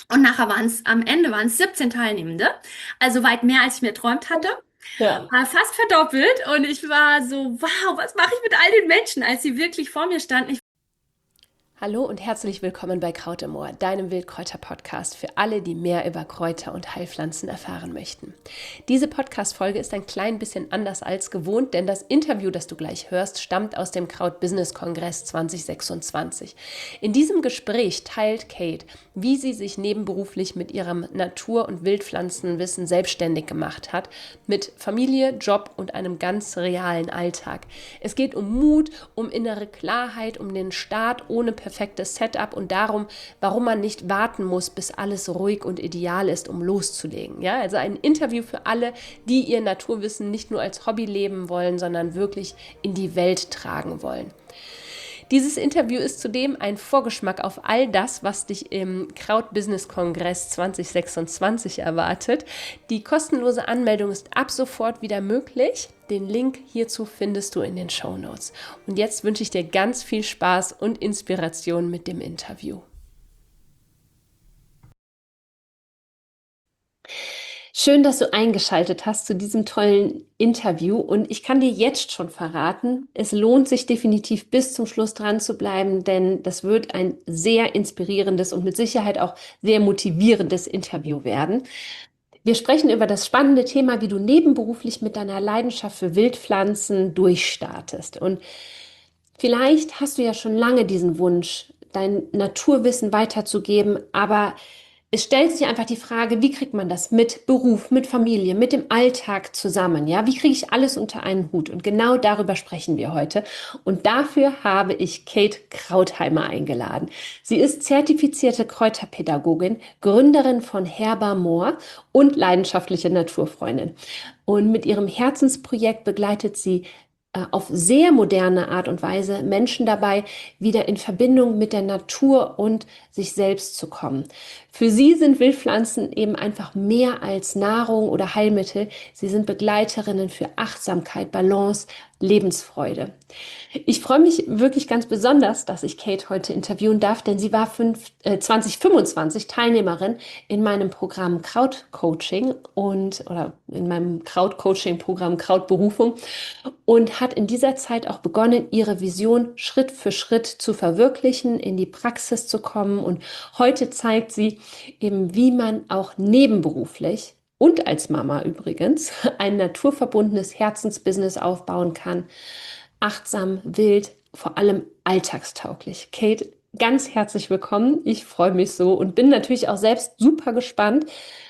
Und nachher am Ende waren es 17 Teilnehmende, also weit mehr, als ich mir erträumt hatte. Ja. War fast verdoppelt und ich war so, wow, was mache ich mit all den Menschen, als sie wirklich vor mir standen. Hallo und herzlich willkommen bei Kraut im Ohr, deinem Wildkräuter-Podcast für alle, die mehr über Kräuter und Heilpflanzen erfahren möchten. Diese Podcast-Folge ist ein klein bisschen anders als gewohnt, denn das Interview, das du gleich hörst, stammt aus dem Kraut-Business-Kongress 2026. In diesem Gespräch teilt Kate, wie sie sich nebenberuflich mit ihrem Natur- und Wildpflanzenwissen selbstständig gemacht hat, mit Familie, Job und einem ganz realen Alltag. Es geht um Mut, um innere Klarheit, um den Start ohne perfektes Setup und darum, warum man nicht warten muss, bis alles ruhig und ideal ist, um loszulegen. Ja, also ein Interview für alle, die ihr Naturwissen nicht nur als Hobby leben wollen, sondern wirklich in die Welt tragen wollen. Dieses Interview ist zudem ein Vorgeschmack auf all das, was dich im Kraut-Business-Kongress 2026 erwartet. Die kostenlose Anmeldung ist ab sofort wieder möglich. Den Link hierzu findest du in den Shownotes. Und jetzt wünsche ich dir ganz viel Spaß und Inspiration mit dem Interview. Schön, dass du eingeschaltet hast zu diesem tollen Interview und ich kann dir jetzt schon verraten, es lohnt sich definitiv bis zum Schluss dran zu bleiben, denn das wird ein sehr inspirierendes und mit Sicherheit auch sehr motivierendes Interview werden. Wir sprechen über das spannende Thema, wie du nebenberuflich mit deiner Leidenschaft für Wildpflanzen durchstartest. Und vielleicht hast du ja schon lange diesen Wunsch, dein Naturwissen weiterzugeben, aber es stellt sich einfach die Frage, wie kriegt man das mit Beruf, mit Familie, mit dem Alltag zusammen? Ja, wie kriege ich alles unter einen Hut? Und genau darüber sprechen wir heute. Und dafür habe ich Kate Krautheimer eingeladen. Sie ist zertifizierte Kräuterpädagogin, Gründerin von Herba Moor und leidenschaftliche Naturfreundin. Und mit ihrem Herzensprojekt begleitet sie auf sehr moderne Art und Weise Menschen dabei, wieder in Verbindung mit der Natur und sich selbst zu kommen. Für sie sind Wildpflanzen eben einfach mehr als Nahrung oder Heilmittel. Sie sind Begleiterinnen für Achtsamkeit, Balance, Lebensfreude. Ich freue mich wirklich ganz besonders, dass ich Kate heute interviewen darf, denn sie war 2025 Teilnehmerin in meinem Programm Krautcoaching oder in meinem Krautcoaching-Programm Krautberufung und hat in dieser Zeit auch begonnen, ihre Vision Schritt für Schritt zu verwirklichen, in die Praxis zu kommen. Und heute zeigt sie eben, wie man auch nebenberuflich und als Mama übrigens ein naturverbundenes Herzensbusiness aufbauen kann. Achtsam, wild, vor allem alltagstauglich. Kate, ganz herzlich willkommen. Ich freue mich so und bin natürlich auch selbst super gespannt,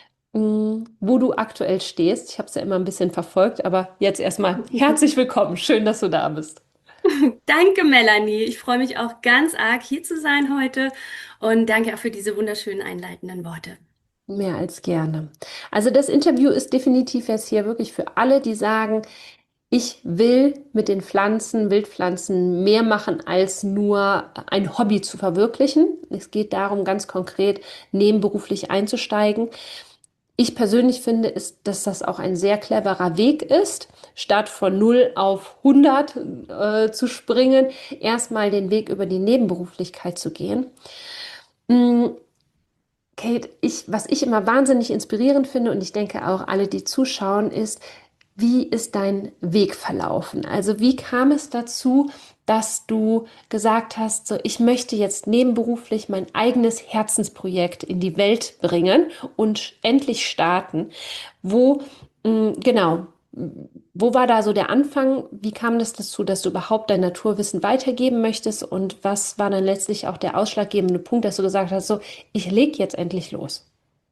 wo du aktuell stehst. Ich habe es ja immer ein bisschen verfolgt, aber jetzt erstmal herzlich willkommen. Schön, dass du da bist. Danke, Melanie. Ich freue mich auch ganz arg, hier zu sein heute und danke auch für diese wunderschönen einleitenden Worte. Mehr als gerne. Also das Interview ist definitiv jetzt hier wirklich für alle, die sagen, ich will mit den Pflanzen, Wildpflanzen mehr machen, als nur ein Hobby zu verwirklichen. Es geht darum, ganz konkret nebenberuflich einzusteigen. Ich persönlich finde, dass das auch ein sehr cleverer Weg ist, statt von 0 auf 100 zu springen, erstmal den Weg über die Nebenberuflichkeit zu gehen. Mm, Kate, was ich immer wahnsinnig inspirierend finde und ich denke auch alle, die zuschauen, ist, wie ist dein Weg verlaufen? Also wie kam es dazu, dass du gesagt hast, so ich möchte jetzt nebenberuflich mein eigenes Herzensprojekt in die Welt bringen und endlich starten? Wo, genau, wo war da so der Anfang? Wie kam das dazu, dass du überhaupt dein Naturwissen weitergeben möchtest? Und was war dann letztlich auch der ausschlaggebende Punkt, dass du gesagt hast, so ich leg jetzt endlich los?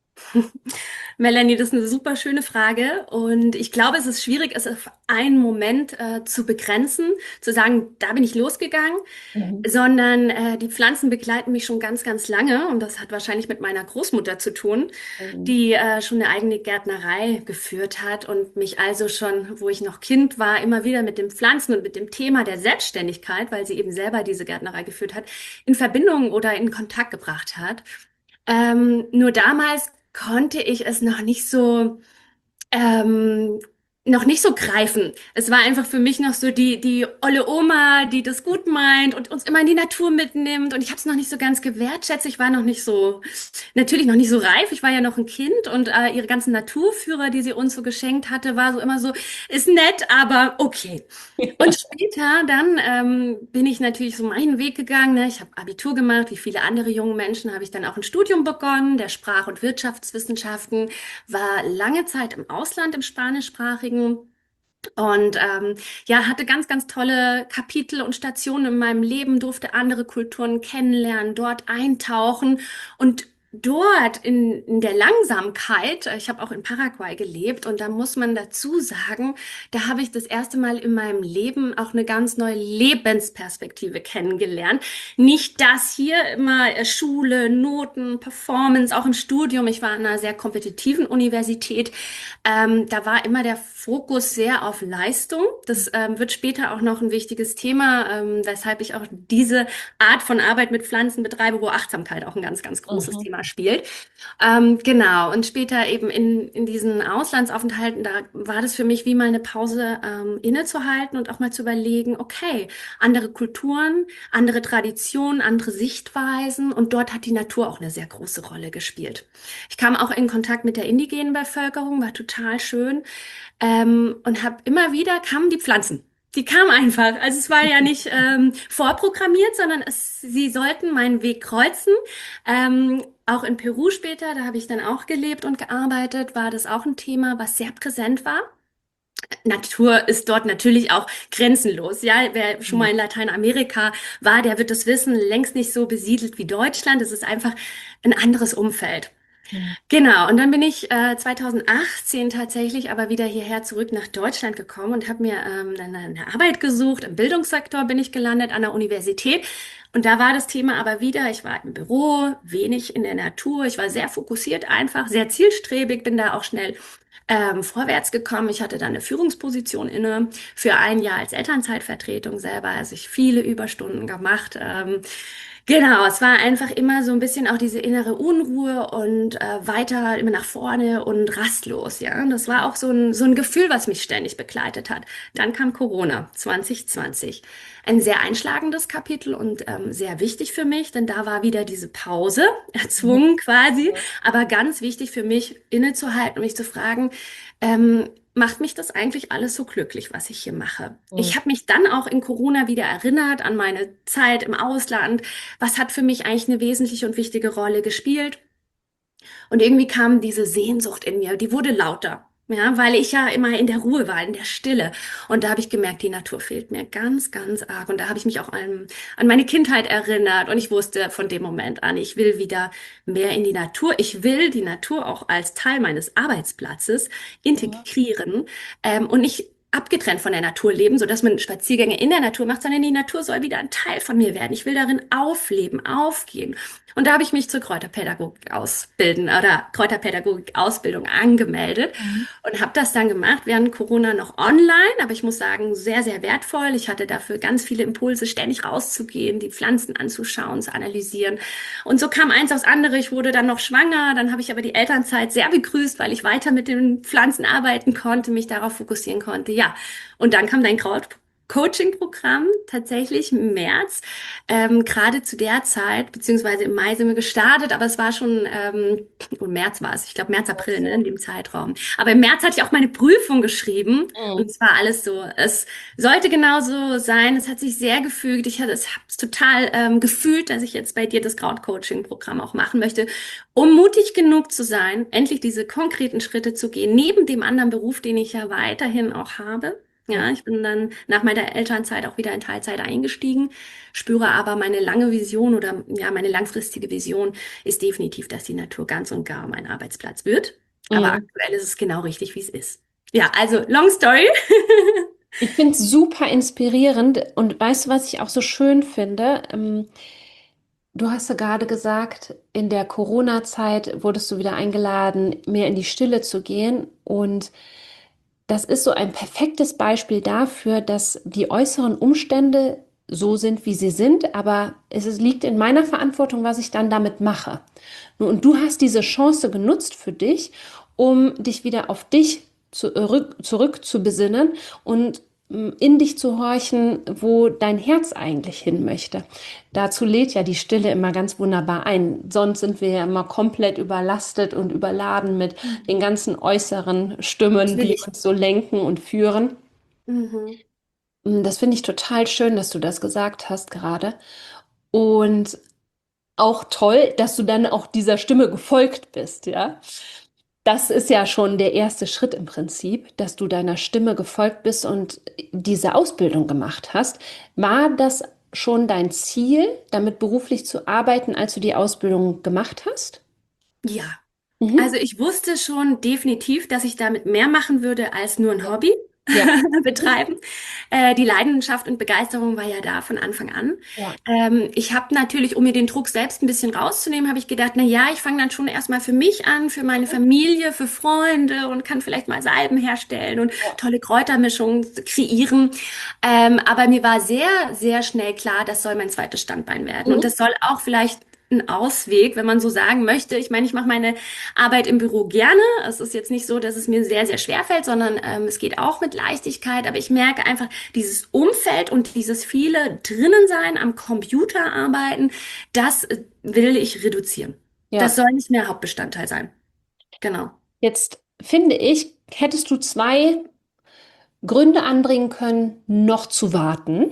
Melanie, das ist eine super schöne Frage und ich glaube, es ist schwierig, es auf einen Moment zu begrenzen, zu sagen, da bin ich losgegangen, Mhm. sondern die Pflanzen begleiten mich schon ganz, ganz lange und das hat wahrscheinlich mit meiner Großmutter zu tun, Mhm. die schon eine eigene Gärtnerei geführt hat und mich also schon, wo ich noch Kind war, immer wieder mit den Pflanzen und mit dem Thema der Selbstständigkeit, weil sie eben selber diese Gärtnerei geführt hat, in Verbindung oder in Kontakt gebracht hat. Nur damals konnte ich es noch nicht so ähm, noch nicht so greifen. Es war einfach für mich noch so die olle Oma, die das gut meint und uns immer in die Natur mitnimmt. Und ich habe es noch nicht so ganz gewertschätzt. Ich war noch nicht so, natürlich noch nicht so reif. Ich war ja noch ein Kind und ihre ganzen Naturführer, die sie uns so geschenkt hatte, war so immer so, ist nett, aber okay. Und später dann bin ich natürlich so meinen Weg gegangen. Ne? Ich habe Abitur gemacht, wie viele andere junge Menschen habe ich dann auch ein Studium begonnen, der Sprach- und Wirtschaftswissenschaften, war lange Zeit im Ausland, im Spanischsprachigen und ja, hatte ganz, ganz tolle Kapitel und Stationen in meinem Leben, durfte andere Kulturen kennenlernen, dort eintauchen und dort in der Langsamkeit, ich habe auch in Paraguay gelebt und da muss man dazu sagen, da habe ich das erste Mal in meinem Leben auch eine ganz neue Lebensperspektive kennengelernt. Nicht das hier immer Schule, Noten, Performance, auch im Studium. Ich war an einer sehr kompetitiven Universität. Da war immer der Fokus sehr auf Leistung. Das wird später auch noch ein wichtiges Thema, weshalb ich auch diese Art von Arbeit mit Pflanzen betreibe, wo Achtsamkeit auch ein ganz, ganz großes Mhm. Thema spielt. Genau, und später eben in diesen Auslandsaufenthalten, da war das für mich wie mal eine Pause, innezuhalten und auch mal zu überlegen, okay, andere Kulturen, andere Traditionen, andere Sichtweisen und dort hat die Natur auch eine sehr große Rolle gespielt. Ich kam auch in Kontakt mit der indigenen Bevölkerung, war total schön. Und habe immer wieder kamen die Pflanzen. Die kamen einfach. Also es war ja nicht vorprogrammiert, sondern sie sollten meinen Weg kreuzen. Auch in Peru später, da habe ich dann auch gelebt und gearbeitet, war das auch ein Thema, was sehr präsent war. Natur ist dort natürlich auch grenzenlos. Ja, wer schon mal in Lateinamerika war, der wird das wissen, längst nicht so besiedelt wie Deutschland. Es ist einfach ein anderes Umfeld. Mhm. Genau, und dann bin ich 2018 tatsächlich aber wieder hierher zurück nach Deutschland gekommen und habe mir dann eine Arbeit gesucht. Im Bildungssektor bin ich gelandet an der Universität. Und da war das Thema aber wieder, ich war im Büro, wenig in der Natur. Ich war sehr fokussiert einfach, sehr zielstrebig, bin da auch schnell vorwärts gekommen. Ich hatte dann eine Führungsposition inne für ein Jahr als Elternzeitvertretung selber. Also ich viele Überstunden gemacht. Genau, es war einfach immer so ein bisschen auch diese innere Unruhe und weiter immer nach vorne und rastlos, ja. Und das war auch so ein Gefühl, was mich ständig begleitet hat. Dann kam Corona 2020. Ein sehr einschlagendes Kapitel und sehr wichtig für mich, denn da war wieder diese Pause, erzwungen quasi, aber ganz wichtig für mich, innezuhalten und mich zu fragen, macht mich das eigentlich alles so glücklich, was ich hier mache? Mhm. Ich habe mich dann auch in Corona wieder erinnert an meine Zeit im Ausland. Was hat für mich eigentlich eine wesentliche und wichtige Rolle gespielt? Und irgendwie kam diese Sehnsucht in mir, die wurde lauter. Ja, weil ich ja immer in der Ruhe war, in der Stille. Und da habe ich gemerkt, die Natur fehlt mir ganz, ganz arg. Und da habe ich mich auch an meine Kindheit erinnert. Und ich wusste von dem Moment an, ich will wieder mehr in die Natur. Ich will die Natur auch als Teil meines Arbeitsplatzes integrieren und nicht abgetrennt von der Natur leben, sodass man Spaziergänge in der Natur macht, sondern die Natur soll wieder ein Teil von mir werden. Ich will darin aufleben, aufgehen. Und da habe ich mich zur Kräuterpädagogik ausbilden oder Kräuterpädagogik-Ausbildung angemeldet Mhm. und habe das dann gemacht während Corona noch online, aber ich muss sagen, sehr, sehr wertvoll. Ich hatte dafür ganz viele Impulse, ständig rauszugehen, die Pflanzen anzuschauen, zu analysieren. Und so kam eins aufs andere. Ich wurde dann noch schwanger, dann habe ich aber die Elternzeit sehr begrüßt, weil ich weiter mit den Pflanzen arbeiten konnte, mich darauf fokussieren konnte. Ja, und dann kam dein Coaching-Programm tatsächlich im März, gerade zu der Zeit, beziehungsweise im Mai sind wir gestartet, aber es war schon, im März war es, ich glaube März, April, ne, in dem Zeitraum. Aber im März hatte ich auch meine Prüfung geschrieben und Mhm. es war alles so, es sollte genauso sein, es hat sich sehr gefügt, ich habe es total gefühlt, dass ich jetzt bei dir das Crowd-Coaching-Programm auch machen möchte, um mutig genug zu sein, endlich diese konkreten Schritte zu gehen, neben dem anderen Beruf, den ich ja weiterhin auch habe. Ja, ich bin dann nach meiner Elternzeit auch wieder in Teilzeit eingestiegen, spüre aber meine lange Vision oder ja, meine langfristige Vision ist definitiv, dass die Natur ganz und gar mein Arbeitsplatz wird. Aber Mhm. aktuell ist es genau richtig, wie es ist. Ja, also long story. Ich finde es super inspirierend und weißt du, was ich auch so schön finde? Du hast ja gerade gesagt, in der Corona-Zeit wurdest du wieder eingeladen, mehr in die Stille zu gehen. Und das ist so ein perfektes Beispiel dafür, dass die äußeren Umstände so sind, wie sie sind, aber liegt in meiner Verantwortung, was ich dann damit mache. Und du hast diese Chance genutzt für dich, um dich wieder auf dich zurück zu besinnen und in dich zu horchen, wo dein Herz eigentlich hin möchte. Dazu lädt ja die Stille immer ganz wunderbar ein. Sonst sind wir ja immer komplett überlastet und überladen mit den ganzen äußeren Stimmen, die Natürlich. uns so lenken und führen. Mhm. Das finde ich total schön, dass du das gesagt hast gerade. Und auch toll, dass du dann auch dieser Stimme gefolgt bist, ja. Das ist ja schon der erste Schritt im Prinzip, dass du deiner Stimme gefolgt bist und diese Ausbildung gemacht hast. War das schon dein Ziel, damit beruflich zu arbeiten, als du die Ausbildung gemacht hast? Ja. Also Mhm. ich wusste schon definitiv, dass ich damit mehr machen würde als nur ein Hobby Ja, betreiben. Die Leidenschaft und Begeisterung war ja da von Anfang an. ja, Ich habe natürlich, um mir den Druck selbst ein bisschen rauszunehmen, habe ich gedacht, na ja, ich fange dann schon erstmal für mich an, für meine Familie, für Freunde und kann vielleicht mal Salben herstellen und ja. tolle Kräutermischungen kreieren. Aber mir war sehr, sehr schnell klar, das soll mein zweites Standbein werden. Und Mhm. das soll auch vielleicht ein Ausweg, wenn man so sagen möchte. Ich meine, ich mache meine Arbeit im Büro gerne. Es ist jetzt nicht so, dass es mir sehr, sehr schwer fällt, sondern es geht auch mit Leichtigkeit. Aber ich merke einfach, dieses Umfeld und dieses viele drinnen sein, am Computer arbeiten, das will ich reduzieren. Das Ja. soll nicht mehr Hauptbestandteil sein. Genau. Jetzt finde ich, hättest du zwei Gründe anbringen können, noch zu warten.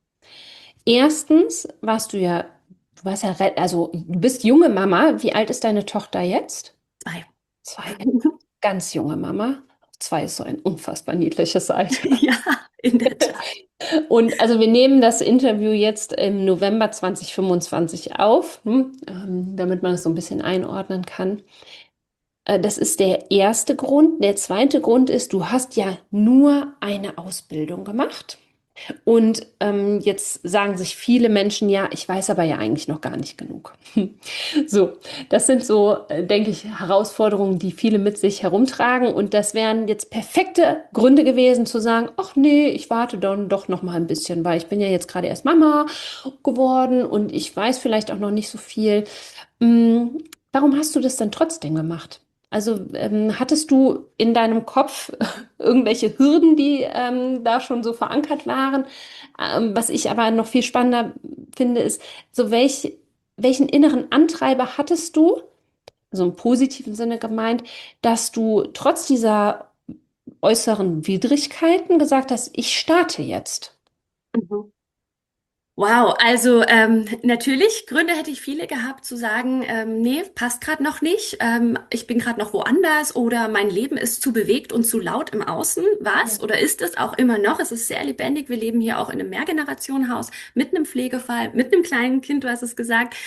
Erstens du warst ja, also du bist junge Mama. Wie alt ist deine Tochter jetzt? Zwei. Zwei. Ganz junge Mama. Zwei ist so ein unfassbar niedliches Alter. Ja, in der Tat. Und also wir nehmen das Interview jetzt im November 2025 auf, damit man es so ein bisschen einordnen kann. Das ist der erste Grund. Der zweite Grund ist, du hast ja nur eine Ausbildung gemacht. Und jetzt sagen sich viele Menschen, ja, ich weiß aber ja eigentlich noch gar nicht genug. So, das sind so, denke ich, Herausforderungen, die viele mit sich herumtragen. Und das wären jetzt perfekte Gründe gewesen zu sagen, ach nee, ich warte dann doch noch mal ein bisschen, weil ich bin ja jetzt gerade erst Mama geworden und ich weiß vielleicht auch noch nicht so viel. Hm, Warum hast du das dann trotzdem gemacht? Also hattest du in deinem Kopf irgendwelche Hürden, die da schon so verankert waren? Was ich aber noch viel spannender finde, ist, so welchen inneren Antreiber hattest du, so im positiven Sinne gemeint, dass du trotz dieser äußeren Widrigkeiten gesagt hast, ich starte jetzt? Mhm. Wow, also natürlich, Gründe hätte ich viele gehabt zu sagen, nee, passt gerade noch nicht, ich bin gerade noch woanders oder mein Leben ist zu bewegt und zu laut im Außen. Ja. Was oder ist es auch immer noch? Es ist sehr lebendig. Wir leben hier auch in einem Mehrgenerationenhaus mit einem Pflegefall, mit einem kleinen Kind, du hast es gesagt.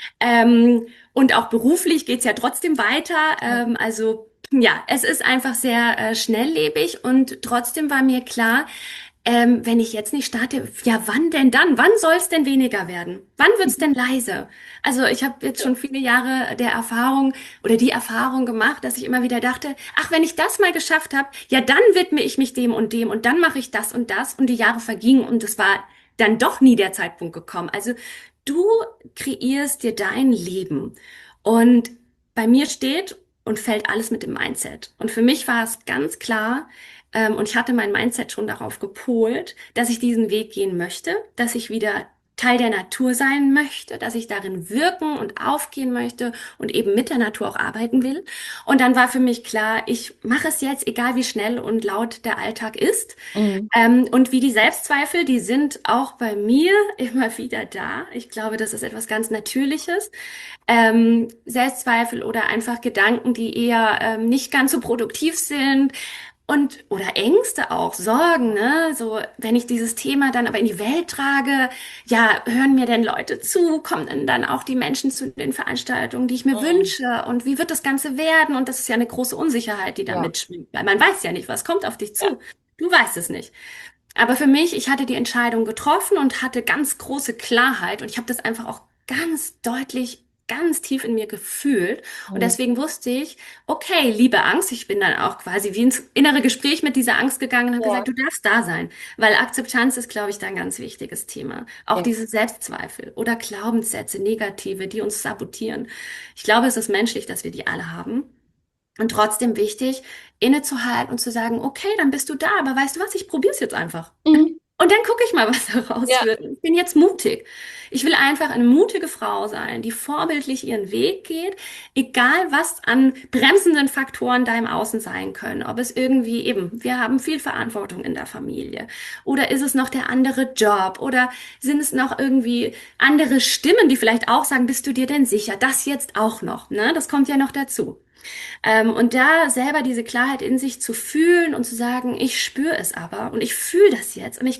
Und auch beruflich geht's ja trotzdem weiter. Ja. Also ja, es ist einfach sehr schnelllebig und trotzdem war mir klar, wenn ich jetzt nicht starte, ja, wann denn dann? Wann soll es denn weniger werden? Wann wird's denn leise? Also ich habe jetzt schon viele Jahre der Erfahrung oder die Erfahrung gemacht, dass ich immer wieder dachte, ach, wenn ich das mal geschafft habe, ja, dann widme ich mich dem und dann mache ich das und das und die Jahre vergingen und es war dann doch nie der Zeitpunkt gekommen. Also du kreierst dir dein Leben und bei mir steht und fällt alles mit dem Mindset. Und für mich war es ganz klar, und ich hatte mein Mindset schon darauf gepolt, dass ich diesen Weg gehen möchte, dass ich wieder Teil der Natur sein möchte, dass ich darin wirken und aufgehen möchte und eben mit der Natur auch arbeiten will. Und dann war für mich klar, ich mache es jetzt, egal wie schnell und laut der Alltag ist. Mhm. Und wie die Selbstzweifel, die sind auch bei mir immer wieder da. Ich glaube, das ist etwas ganz Natürliches. Selbstzweifel oder einfach Gedanken, die eher nicht ganz so produktiv sind. Und, oder Ängste auch, Sorgen, ne? So, wenn ich dieses Thema dann aber in die Welt trage, ja, hören mir denn Leute zu? Kommen denn dann auch die Menschen zu den Veranstaltungen, die ich mir Mhm. wünsche? Und wie wird das Ganze werden? Und das ist ja eine große Unsicherheit, die da Ja. mitschwingt, weil man weiß ja nicht, was kommt auf dich Ja. zu. Du weißt es nicht. Aber für mich, ich hatte die Entscheidung getroffen und hatte ganz große Klarheit und ich habe das einfach auch ganz deutlich, ganz tief in mir gefühlt. Und Mhm. deswegen wusste ich, okay, liebe Angst, ich bin dann auch quasi wie ins innere Gespräch mit dieser Angst gegangen und habe Ja. gesagt, du darfst da sein. Weil Akzeptanz ist, glaube ich, da ein ganz wichtiges Thema. Auch Ja. diese Selbstzweifel oder Glaubenssätze, negative, die uns sabotieren. Ich glaube, es ist menschlich, dass wir die alle haben. Und trotzdem wichtig, innezuhalten und zu sagen, okay, dann bist du da, aber weißt du was, ich probiere es jetzt einfach. Mhm. Und dann gucke ich mal, was daraus Ja, wird. Ich bin jetzt mutig. Ich will einfach eine mutige Frau sein, die vorbildlich ihren Weg geht, egal was an bremsenden Faktoren da im Außen sein können. Ob es irgendwie eben, wir haben viel Verantwortung in der Familie. Oder ist es noch der andere Job? Oder sind es noch irgendwie andere Stimmen, die vielleicht auch sagen, bist du dir denn sicher? Das jetzt auch noch, ne? Das kommt ja noch dazu. Und da selber diese Klarheit in sich zu fühlen und zu sagen, ich spüre es aber und ich fühle das jetzt und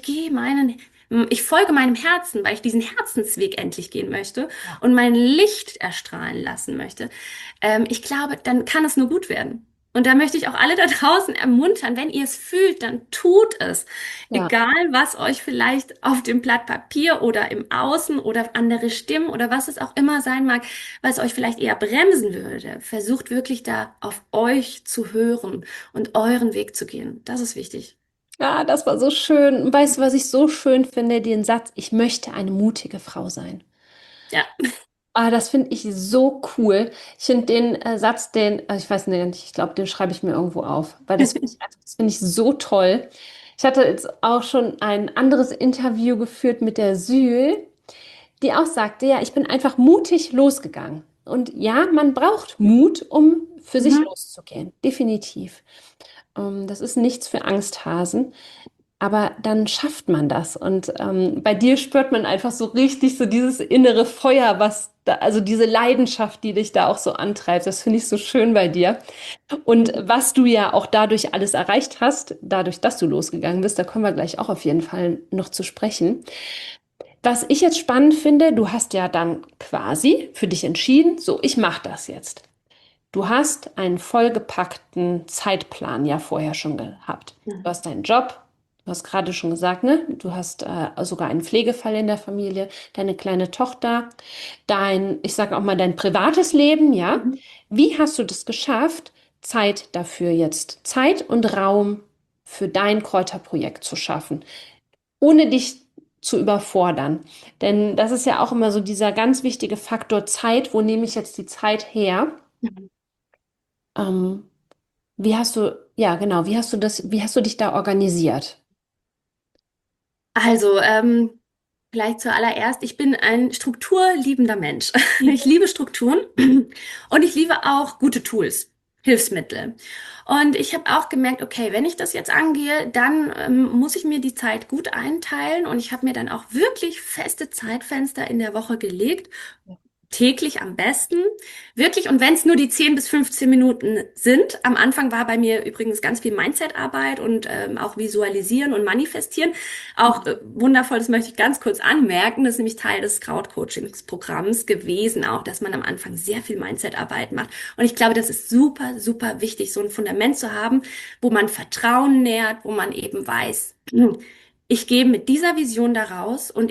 ich folge meinem Herzen, weil ich diesen Herzensweg endlich gehen möchte ja. und mein Licht erstrahlen lassen möchte. Ich glaube, dann kann es nur gut werden. Und da möchte ich auch alle da draußen ermuntern, wenn ihr es fühlt, dann tut es. Ja. Egal, was euch vielleicht auf dem Blatt Papier oder im Außen oder andere Stimmen oder was es auch immer sein mag, was euch vielleicht eher bremsen würde. Versucht wirklich da auf euch zu hören und euren Weg zu gehen. Das ist wichtig. Ja, das war so schön. Und weißt du, was ich so schön finde? Den Satz, ich möchte eine mutige Frau sein. Ja. Ah, das finde ich so cool. Ich finde den Satz, ich weiß nicht, ich glaube, den schreibe ich mir irgendwo auf, weil das finde ich so toll. Ich hatte jetzt auch schon ein anderes Interview geführt mit der Sühl, die auch sagte, ja, ich bin einfach mutig losgegangen. Und ja, man braucht Mut, um für sich Mhm. loszugehen. Definitiv. Das ist nichts für Angsthasen. Aber dann schafft man das. Und bei dir spürt man einfach so richtig so dieses innere Feuer, was da, also diese Leidenschaft, die dich da auch so antreibt. Das finde ich so schön bei dir. Und was du ja auch dadurch alles erreicht hast, dadurch, dass du losgegangen bist, da kommen wir gleich auch auf jeden Fall noch zu sprechen. Was ich jetzt spannend finde, du hast ja dann quasi für dich entschieden, so, ich mache das jetzt. Du hast einen vollgepackten Zeitplan ja vorher schon gehabt. Du Mhm. hast deinen Job, du hast gerade schon gesagt, ne? Du hast sogar einen Pflegefall in der Familie, deine kleine Tochter, ich sage auch mal, dein privates Leben, ja? Mhm. Wie hast du das geschafft, Zeit dafür jetzt, Zeit und Raum für dein Kräuterprojekt zu schaffen, ohne dich zu überfordern? Denn das ist ja auch immer so dieser ganz wichtige Faktor Zeit. Wo nehme ich jetzt die Zeit her? Mhm. Ähm, ja, genau, wie hast du dich da organisiert? Also, vielleicht zuallererst, ich bin ein strukturliebender Mensch. Ich liebe Strukturen und ich liebe auch gute Tools, Hilfsmittel. Und ich habe auch gemerkt, okay, wenn ich das jetzt angehe, dann muss ich mir die Zeit gut einteilen und ich habe mir dann auch wirklich feste Zeitfenster in der Woche gelegt, täglich am besten. Wirklich. Und wenn es nur die 10 bis 15 Minuten sind. Am Anfang war bei mir übrigens ganz viel Mindset-Arbeit und auch Visualisieren und Manifestieren. Auch wundervoll, das möchte ich ganz kurz anmerken. Das ist nämlich Teil des Crowd-Coachings-Programms gewesen, auch, dass man am Anfang sehr viel Mindset-Arbeit macht. Und ich glaube, das ist super, super wichtig, so ein Fundament zu haben, wo man Vertrauen nährt, wo man eben weiß, ich gehe mit dieser Vision da raus und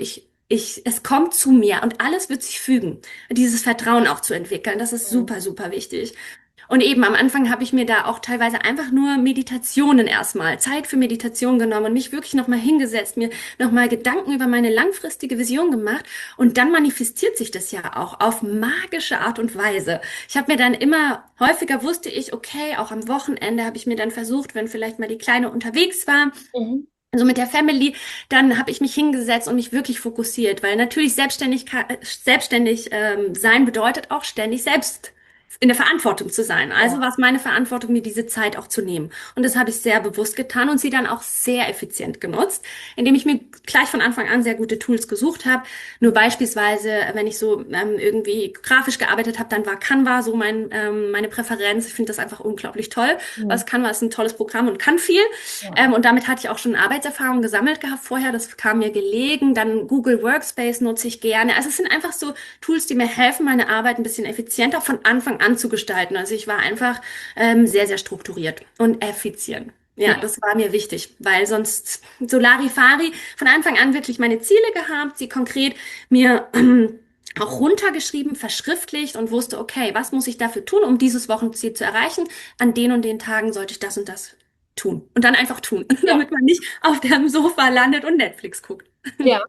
es kommt zu mir und alles wird sich fügen. Dieses Vertrauen auch zu entwickeln, das ist Mhm. super, super wichtig. Und eben am Anfang habe ich mir da auch teilweise einfach nur Meditationen erstmal, Zeit für Meditation genommen und mich wirklich nochmal hingesetzt, mir nochmal Gedanken über meine langfristige Vision gemacht. Und dann manifestiert sich das ja auch auf magische Art und Weise. Ich habe mir dann immer häufiger wusste ich, okay, auch am Wochenende habe ich mir dann versucht, wenn vielleicht mal die Kleine unterwegs war, Mhm. also mit der Family, dann habe ich mich hingesetzt und mich wirklich fokussiert, weil natürlich selbstständig sein bedeutet auch ständig selbst in der Verantwortung zu sein. Also Ja. war es meine Verantwortung, mir diese Zeit auch zu nehmen. Und das habe ich sehr bewusst getan und sie dann auch sehr effizient genutzt, indem ich mir gleich von Anfang an sehr gute Tools gesucht habe. Nur beispielsweise, wenn ich so irgendwie grafisch gearbeitet habe, dann war Canva so meine Präferenz. Ich finde das einfach unglaublich toll. Mhm. Was Canva ist ein tolles Programm und kann viel. Ja. Und damit hatte ich auch schon Arbeitserfahrung gesammelt gehabt vorher. Das kam mir gelegen. Dann Google Workspace nutze ich gerne. Also es sind einfach so Tools, die mir helfen, meine Arbeit ein bisschen effizienter von Anfang an zu gestalten. Also ich war einfach sehr, sehr strukturiert und effizient. Ja, Ja. das war mir wichtig, weil sonst so Larifari von Anfang an wirklich meine Ziele gehabt, sie konkret mir auch runtergeschrieben, verschriftlicht und wusste, okay, was muss ich dafür tun, um dieses Wochenziel zu erreichen? An den und den Tagen sollte ich das und das tun. Und dann einfach tun, Ja. damit man nicht auf dem Sofa landet und Netflix guckt. Ja.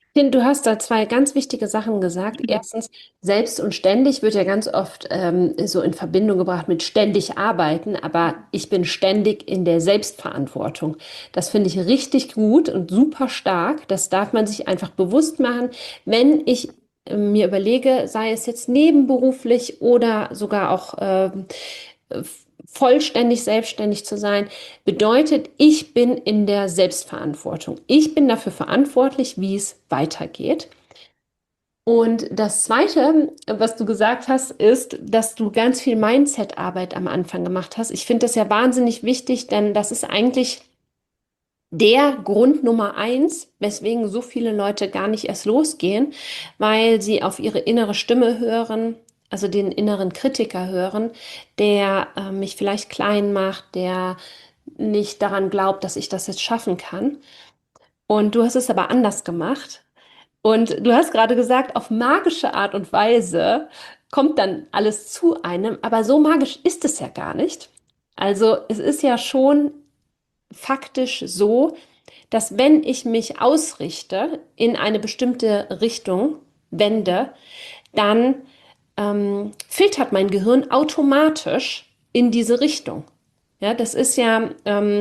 Ich finde, du hast da zwei ganz wichtige Sachen gesagt. Mhm. Erstens, selbst und ständig wird ja ganz oft so in Verbindung gebracht mit ständig arbeiten, aber ich bin ständig in der Selbstverantwortung. Das finde ich richtig gut und super stark. Das darf man sich einfach bewusst machen, wenn ich mir überlege, sei es jetzt nebenberuflich oder sogar auch äh, vollständig selbstständig zu sein, bedeutet, ich bin in der Selbstverantwortung. Ich bin dafür verantwortlich, wie es weitergeht. Und das Zweite, was du gesagt hast, ist, dass du ganz viel Mindset-Arbeit am Anfang gemacht hast. Ich finde das ja wahnsinnig wichtig, denn das ist eigentlich der Grund Nummer eins, weswegen so viele Leute gar nicht erst losgehen, weil sie auf ihre innere Stimme hören, also den inneren Kritiker hören, der mich vielleicht klein macht, der nicht daran glaubt, dass ich das jetzt schaffen kann. Und du hast es aber anders gemacht. Und du hast gerade gesagt, auf magische Art und Weise kommt dann alles zu einem, aber so magisch ist es ja gar nicht. Also es ist ja schon faktisch so, dass wenn ich mich ausrichte, in eine bestimmte Richtung wende, dann filtert mein Gehirn automatisch in diese Richtung. Ja, das ist ja,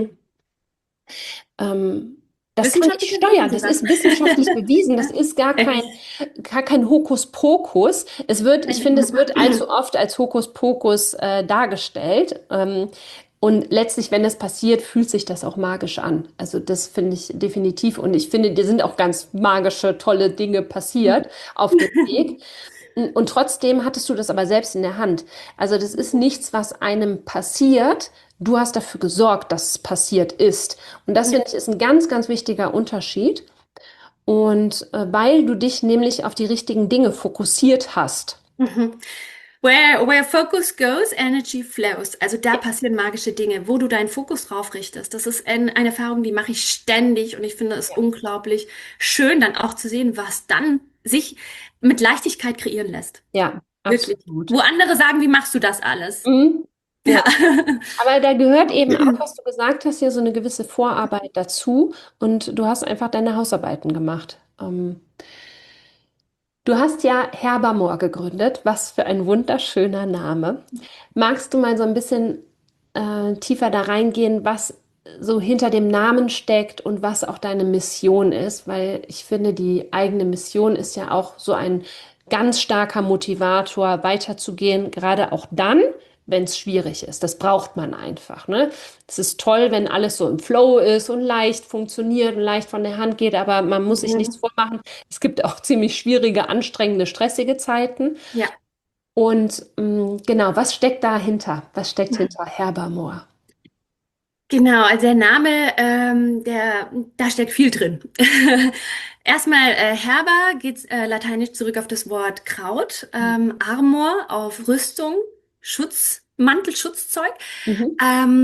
ähm, das kann ich Wissenschaftlich steuern. erwiesen Das dann. ist wissenschaftlich bewiesen. Das ist gar kein Hokuspokus. Ich finde, es wird allzu oft als Hokuspokus dargestellt. Und letztlich, wenn das passiert, fühlt sich das auch magisch an. Also das finde ich definitiv. Und ich finde, dir sind auch ganz magische, tolle Dinge passiert auf dem Weg. Und trotzdem hattest du das aber selbst in der Hand. Also das ist nichts, was einem passiert. Du hast dafür gesorgt, dass es passiert ist. Und das Ja. finde ich ist ein ganz, ganz wichtiger Unterschied. Und weil du dich nämlich auf die richtigen Dinge fokussiert hast. Mhm. Where focus goes, energy flows. Also da passieren magische Dinge, wo du deinen Fokus drauf richtest. Das ist eine Erfahrung, die mache ich ständig und ich finde es unglaublich schön, dann auch zu sehen, was dann sich mit Leichtigkeit kreieren lässt. Ja, Wirklich. absolut. Wo andere sagen, wie machst du das alles? Mhm. Ja. Ja. Aber da gehört eben auch, was du gesagt hast, ja so eine gewisse Vorarbeit dazu. Und du hast einfach deine Hausarbeiten gemacht. Du hast ja Herbermoor gegründet. Was für ein wunderschöner Name. Magst du mal so ein bisschen tiefer da reingehen, was so hinter dem Namen steckt und was auch deine Mission ist? Weil ich finde, die eigene Mission ist ja auch so ein ganz starker Motivator, weiterzugehen, gerade auch dann, wenn es schwierig ist. Das braucht man einfach, ne? Es ist toll, wenn alles so im Flow ist und leicht funktioniert und leicht von der Hand geht, aber man muss sich nichts Mhm. vormachen. Es gibt auch ziemlich schwierige, anstrengende, stressige Zeiten. Ja. Und genau, was steckt dahinter? Was steckt hinter Herbermoor? Genau, also der Name, da steckt viel drin. Erstmal Herber geht lateinisch zurück auf das Wort Kraut, Armor auf Rüstung, Schutz, Mantel, Schutzzeug Mhm.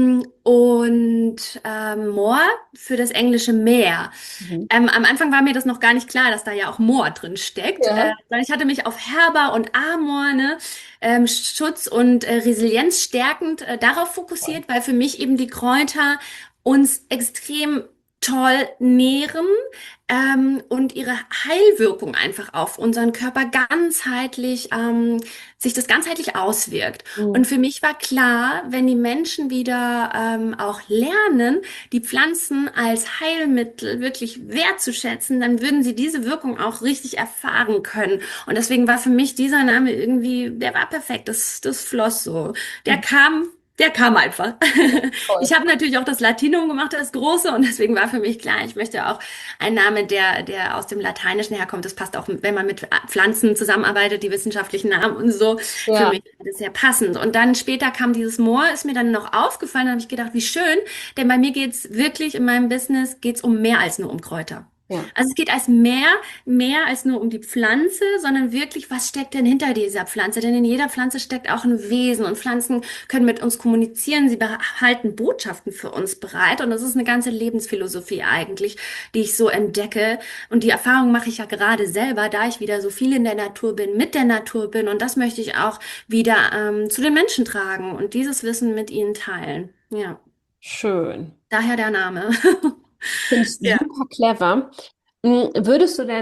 und Moor für das englische Meer. Mhm. Am Anfang war mir das noch gar nicht klar, dass da ja auch Moor drin steckt, Ja. sondern ich hatte mich auf Herber und Amor, ne, Schutz und Resilienz stärkend darauf fokussiert, weil für mich eben die Kräuter uns extrem toll nähren und ihre Heilwirkung einfach auf unseren Körper ganzheitlich, sich das ganzheitlich auswirkt. Und Mhm. für mich war klar, wenn die Menschen wieder auch lernen, die Pflanzen als Heilmittel wirklich wertzuschätzen, dann würden sie diese Wirkung auch richtig erfahren können. Und deswegen war für mich dieser Name irgendwie, der war perfekt. Das floss so. Der Mhm. kam, der kam einfach. Toll. Ich habe natürlich auch das Latinum gemacht, das Große, und deswegen war für mich klar, ich möchte auch einen Namen, der aus dem Lateinischen herkommt. Das passt auch, wenn man mit Pflanzen zusammenarbeitet, die wissenschaftlichen Namen und so. Für Ja, mich war das sehr passend. Und dann später kam dieses Moor, ist mir dann noch aufgefallen, da habe ich gedacht, wie schön, denn bei mir geht's wirklich in meinem Business geht's um mehr als nur um Kräuter. ja. Also es geht als mehr als nur um die Pflanze, sondern wirklich, was steckt denn hinter dieser Pflanze? Denn in jeder Pflanze steckt auch ein Wesen und Pflanzen können mit uns kommunizieren. Sie behalten Botschaften für uns bereit und das ist eine ganze Lebensphilosophie eigentlich, die ich so entdecke. Und die Erfahrung mache ich ja gerade selber, da ich wieder so viel in der Natur bin, mit der Natur bin und das möchte ich auch wieder zu den Menschen tragen und dieses Wissen mit ihnen teilen. Ja, Schön. daher der Name. Finde ich Ja. super clever. Würdest du denn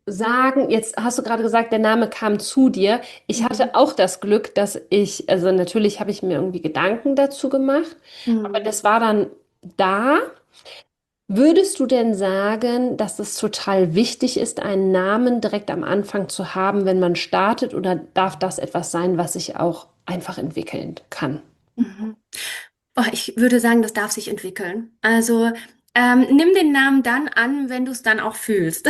sagen, jetzt hast du gerade gesagt, der Name kam zu dir. Ich Mhm. hatte auch das Glück, dass ich, also natürlich habe ich mir irgendwie Gedanken dazu gemacht, aber Mhm. das war dann da. Würdest du denn sagen, dass es total wichtig ist, einen Namen direkt am Anfang zu haben, wenn man startet, oder darf das etwas sein, was sich auch einfach entwickeln kann? Mhm. Oh, ich würde sagen, das darf sich entwickeln. Also nimm den Namen dann an, wenn du es dann auch fühlst.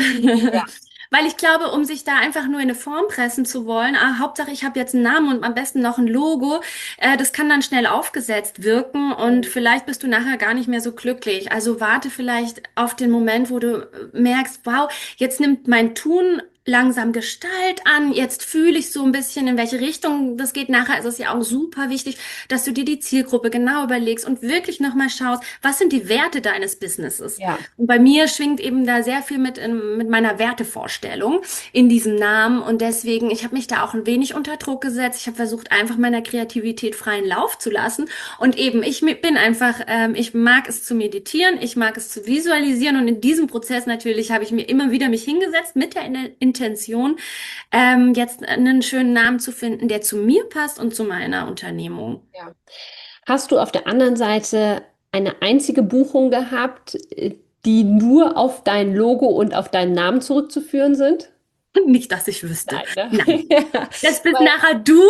Weil ich glaube, um sich da einfach nur in eine Form pressen zu wollen, Hauptsache ich habe jetzt einen Namen und am besten noch ein Logo, das kann dann schnell aufgesetzt wirken und Mhm. vielleicht bist du nachher gar nicht mehr so glücklich. Also warte vielleicht auf den Moment, wo du merkst, wow, jetzt nimmt mein Tun langsam Gestalt an, jetzt fühle ich so ein bisschen, in welche Richtung das geht. Nachher ist es ja auch super wichtig, dass du dir die Zielgruppe genau überlegst und wirklich nochmal schaust, was sind die Werte deines Businesses? Ja, Und bei mir schwingt eben da sehr viel mit meiner Wertevorstellung in diesem Namen. Und deswegen, ich habe mich da auch ein wenig unter Druck gesetzt. Ich habe versucht, einfach meiner Kreativität freien Lauf zu lassen. Und eben, bin einfach, ich mag es zu meditieren, ich mag es zu visualisieren. Und in diesem Prozess natürlich habe ich mir immer wieder mich hingesetzt mit der Intention, jetzt einen schönen Namen zu finden, der zu mir passt und zu meiner Unternehmung. ja. Hast du auf der anderen Seite eine einzige Buchung gehabt, die nur auf dein Logo und auf deinen Namen zurückzuführen sind? Nicht, dass ich wüsste. Nein, ne? Nein. Ja, Das bist weil, nachher du,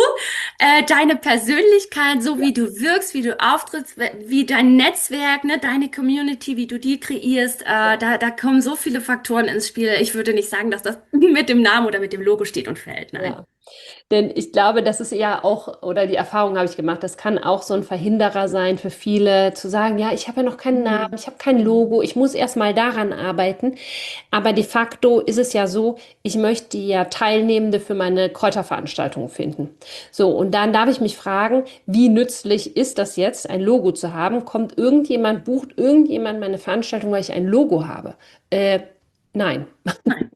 deine Persönlichkeit, so ja, wie du wirkst, wie du auftrittst, wie dein Netzwerk, ne, deine Community, wie du die kreierst. ja. Da kommen so viele Faktoren ins Spiel. Ich würde nicht sagen, dass das mit dem Namen oder mit dem Logo steht und fällt. Nein. Ja. Denn ich glaube, das ist ja auch, oder die Erfahrung habe ich gemacht, das kann auch so ein Verhinderer sein für viele, zu sagen, ja, ich habe ja noch keinen Namen, Mhm. ich habe kein Logo, ich muss erst mal daran arbeiten. Aber de facto ist es ja so, ich möchte ja Teilnehmende für meine Kräuterveranstaltung finden. So, und dann darf ich mich fragen, wie nützlich ist das jetzt, ein Logo zu haben? Kommt irgendjemand, bucht irgendjemand meine Veranstaltung, weil ich ein Logo habe? Nein. Nein.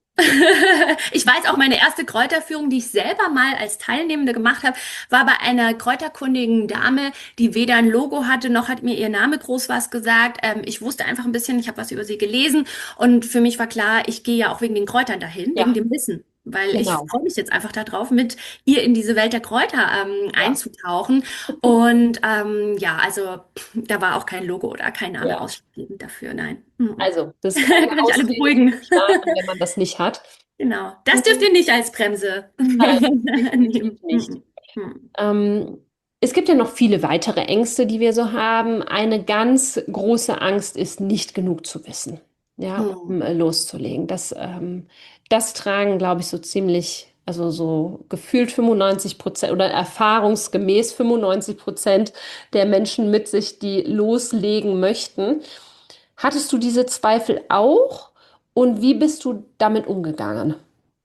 Ich weiß auch, meine erste Kräuterführung, die ich selber mal als Teilnehmende gemacht habe, war bei einer kräuterkundigen Dame, die weder ein Logo hatte, noch hat mir ihr Name groß was gesagt. Ich wusste einfach ein bisschen, ich habe was über sie gelesen und für mich war klar, ich gehe ja auch wegen den Kräutern dahin, wegen Ja, dem Wissen. Weil ich genau. freue mich jetzt einfach darauf, mit ihr in diese Welt der Kräuter Ja, einzutauchen. Und ja, also da war auch kein Logo oder kein Name ja. ausschlaggebend dafür, nein. Mhm. Also, das ist keine Kann ich alle Ausrede für beruhigen. nicht starten, wenn man das nicht hat. Genau. Das dürft Mhm. ihr nicht als Bremse Nein, nehmen. definitiv nicht. Mhm. Mhm. Ähm, Es gibt ja noch viele weitere Ängste, die wir so haben. Eine ganz große Angst ist, nicht genug zu wissen, ja, Mhm. um loszulegen. Das tragen, glaube ich, so ziemlich, also so gefühlt 95% oder erfahrungsgemäß 95% der Menschen mit sich, die loslegen möchten. Hattest du diese Zweifel auch, und wie bist du damit umgegangen?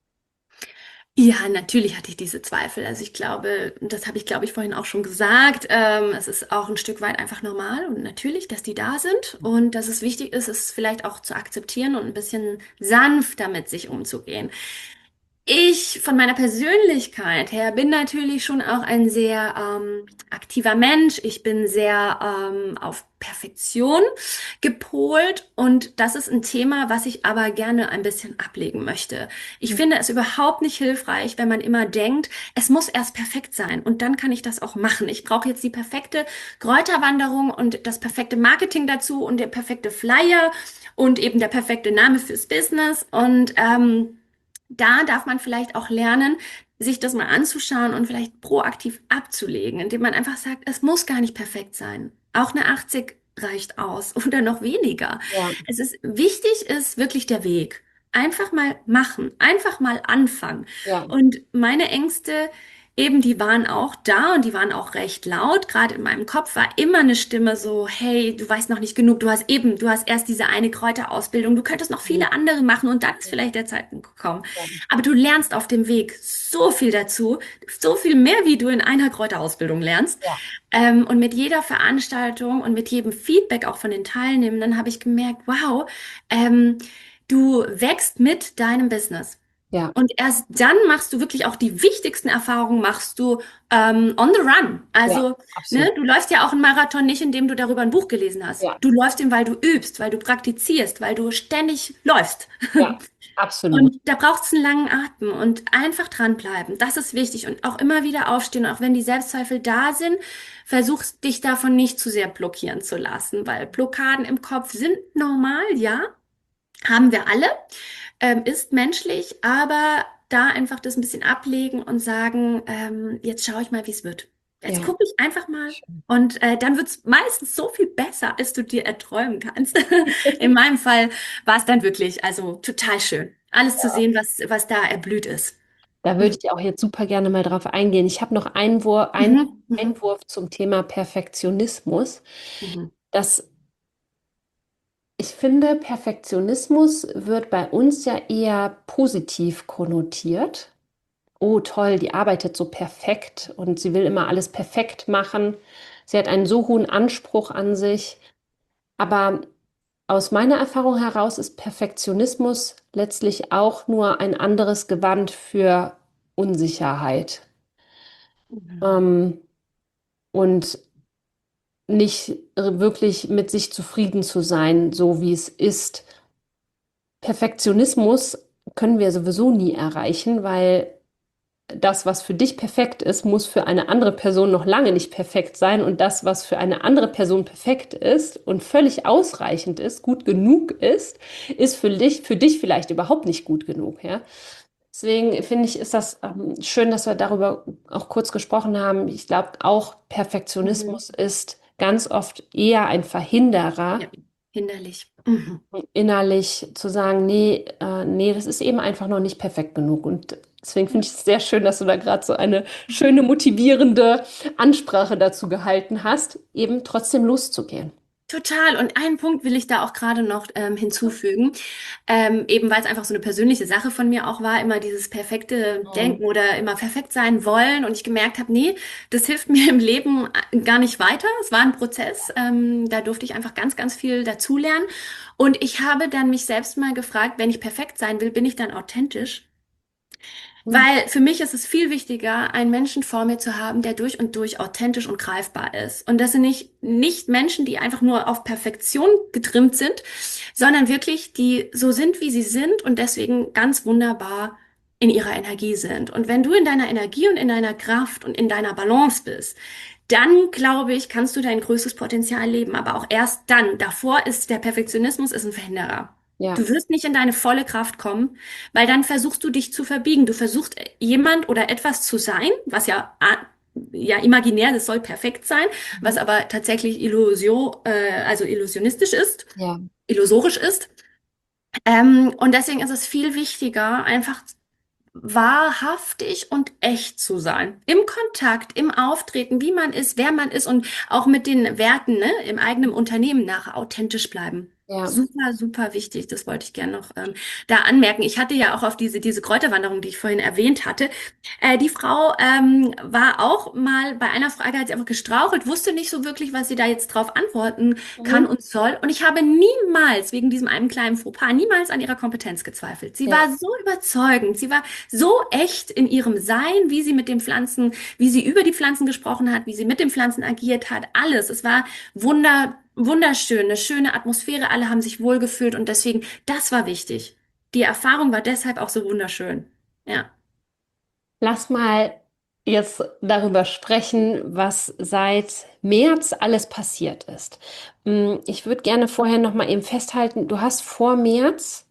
Ja, natürlich hatte ich diese Zweifel. Also ich glaube, das habe ich, glaube ich, vorhin auch schon gesagt. Es ist auch ein Stück weit einfach normal und natürlich, dass die da sind und dass es wichtig ist, es vielleicht auch zu akzeptieren und ein bisschen sanft damit sich umzugehen. Ich von meiner Persönlichkeit her bin natürlich schon auch ein sehr aktiver Mensch. Ich bin sehr auf Perfektion gepolt und das ist ein Thema, was ich aber gerne ein bisschen ablegen möchte. Ich finde es überhaupt nicht hilfreich, wenn man immer denkt, es muss erst perfekt sein und dann kann ich das auch machen. Ich brauche jetzt die perfekte Kräuterwanderung und das perfekte Marketing dazu und der perfekte Flyer und eben der perfekte Name fürs Business und da darf man vielleicht auch lernen, sich das mal anzuschauen und vielleicht proaktiv abzulegen, indem man einfach sagt, es muss gar nicht perfekt sein. Auch eine 80 reicht aus oder noch weniger. Ja, Es ist wichtig, ist wirklich der Weg. Einfach mal machen, einfach mal anfangen. ja, Und meine Ängste, eben, die waren auch da und die waren auch recht laut. Gerade in meinem Kopf war immer eine Stimme so, hey, du weißt noch nicht genug, du hast erst diese eine Kräuterausbildung, du könntest noch mhm, viele andere machen und dann ist vielleicht der Zeitpunkt gekommen. ja, Aber du lernst auf dem Weg so viel dazu, so viel mehr, wie du in einer Kräuterausbildung lernst. ja, Und mit jeder Veranstaltung und mit jedem Feedback auch von den Teilnehmenden habe ich gemerkt, wow, ähm, du wächst mit deinem Business. Ja, Und erst dann machst du wirklich auch die wichtigsten Erfahrungen, machst du on the run. ja, Also, ne, absolut. du läufst ja auch einen Marathon nicht, indem du darüber ein Buch gelesen hast. Ja, Du läufst ihn, weil du übst, weil du praktizierst, weil du ständig läufst. ja, absolut. Und da braucht es einen langen Atem und einfach dranbleiben. Das ist wichtig. Und auch immer wieder aufstehen. Auch wenn die Selbstzweifel da sind, versuch dich davon nicht zu sehr blockieren zu lassen, weil Blockaden im Kopf sind normal, ja, haben wir alle, ist menschlich, aber da einfach das ein bisschen ablegen und sagen, jetzt schaue ich mal, wie es wird. Jetzt Ja, gucke ich einfach mal. schön. Und dann wird es meistens so viel besser, als du dir erträumen kannst. In meinem Fall war es dann wirklich, also total schön, alles zu sehen, was da erblüht ist. Da würde Mhm. ich auch jetzt super gerne mal drauf eingehen. Ich habe noch einen Mhm. Mhm. Einwurf zum Thema Perfektionismus. Mhm. Das, ich finde, Perfektionismus wird bei uns ja eher positiv konnotiert. Oh, toll, die arbeitet so perfekt und sie will immer alles perfekt machen. Sie hat einen so hohen Anspruch an sich. Aber aus meiner Erfahrung heraus ist Perfektionismus letztlich auch nur ein anderes Gewand für Unsicherheit. Mhm. Ähm, und nicht wirklich mit sich zufrieden zu sein, so wie es ist. Perfektionismus können wir sowieso nie erreichen, weil das, was für dich perfekt ist, muss für eine andere Person noch lange nicht perfekt sein. Und das, was für eine andere Person perfekt ist und völlig ausreichend ist, gut genug ist, ist für dich vielleicht überhaupt nicht gut genug, ja. Deswegen finde ich, ist das schön, dass wir darüber auch kurz gesprochen haben. Ich glaube, auch Mhm. Perfektionismus ist ganz oft eher ein Verhinderer, Ja, hinderlich. Mhm. innerlich zu sagen, nee, nee, das ist eben einfach noch nicht perfekt genug. Und deswegen finde ich es sehr schön, dass du da gerade so eine schöne, motivierende Ansprache dazu gehalten hast, eben trotzdem loszugehen. Total. Und einen Punkt will ich da auch gerade noch hinzufügen, eben weil es einfach so eine persönliche Sache von mir auch war, immer dieses perfekte Mhm. Denken oder immer perfekt sein wollen. Und ich gemerkt habe, nee, das hilft mir im Leben gar nicht weiter. Es war ein Prozess. Da durfte ich einfach ganz, ganz viel dazulernen. Und ich habe dann mich selbst mal gefragt, wenn ich perfekt sein will, bin ich dann authentisch? Mhm. Weil für mich ist es viel wichtiger, einen Menschen vor mir zu haben, der durch und durch authentisch und greifbar ist. Und das sind nicht Menschen, die einfach nur auf Perfektion getrimmt sind, sondern wirklich, die so sind, wie sie sind und deswegen ganz wunderbar in ihrer Energie sind. Und wenn du in deiner Energie und in deiner Kraft und in deiner Balance bist, dann glaube ich, kannst du dein größtes Potenzial leben. Aber auch erst dann. Davor ist der Perfektionismus ist ein Verhinderer. Ja, Du wirst nicht in deine volle Kraft kommen, weil dann versuchst du dich zu verbiegen. Du versuchst jemand oder etwas zu sein, was ja, ja imaginär, das soll perfekt sein, was mhm. aber tatsächlich also illusionistisch ist, Ja, illusorisch ist. Und deswegen ist es viel wichtiger, einfach wahrhaftig und echt zu sein. Im Kontakt, im Auftreten, wie man ist, wer man ist und auch mit den Werten, ne, im eigenen Unternehmen nachher authentisch bleiben. ja, Super, super wichtig. Das wollte ich gerne noch da anmerken. Ich hatte ja auch auf diese Kräuterwanderung, die ich vorhin erwähnt hatte. Die Frau war auch mal bei einer Frage, hat sie einfach gestrauchelt, wusste nicht so wirklich, was sie da jetzt drauf antworten kann mhm. und soll. Und ich habe niemals, wegen diesem einen kleinen Fauxpas, niemals an ihrer Kompetenz gezweifelt. Sie Ja, war so überzeugend, sie war so echt in ihrem Sein, wie sie mit den Pflanzen, wie sie über die Pflanzen gesprochen hat, wie sie mit den Pflanzen agiert hat, alles. Es war wunderschön, eine schöne Atmosphäre, alle haben sich wohlgefühlt und deswegen, das war wichtig. Die Erfahrung war deshalb auch so wunderschön. Ja. lass mal jetzt darüber sprechen, was seit März alles passiert ist. Ich würde gerne vorher noch mal eben festhalten, du hast vor März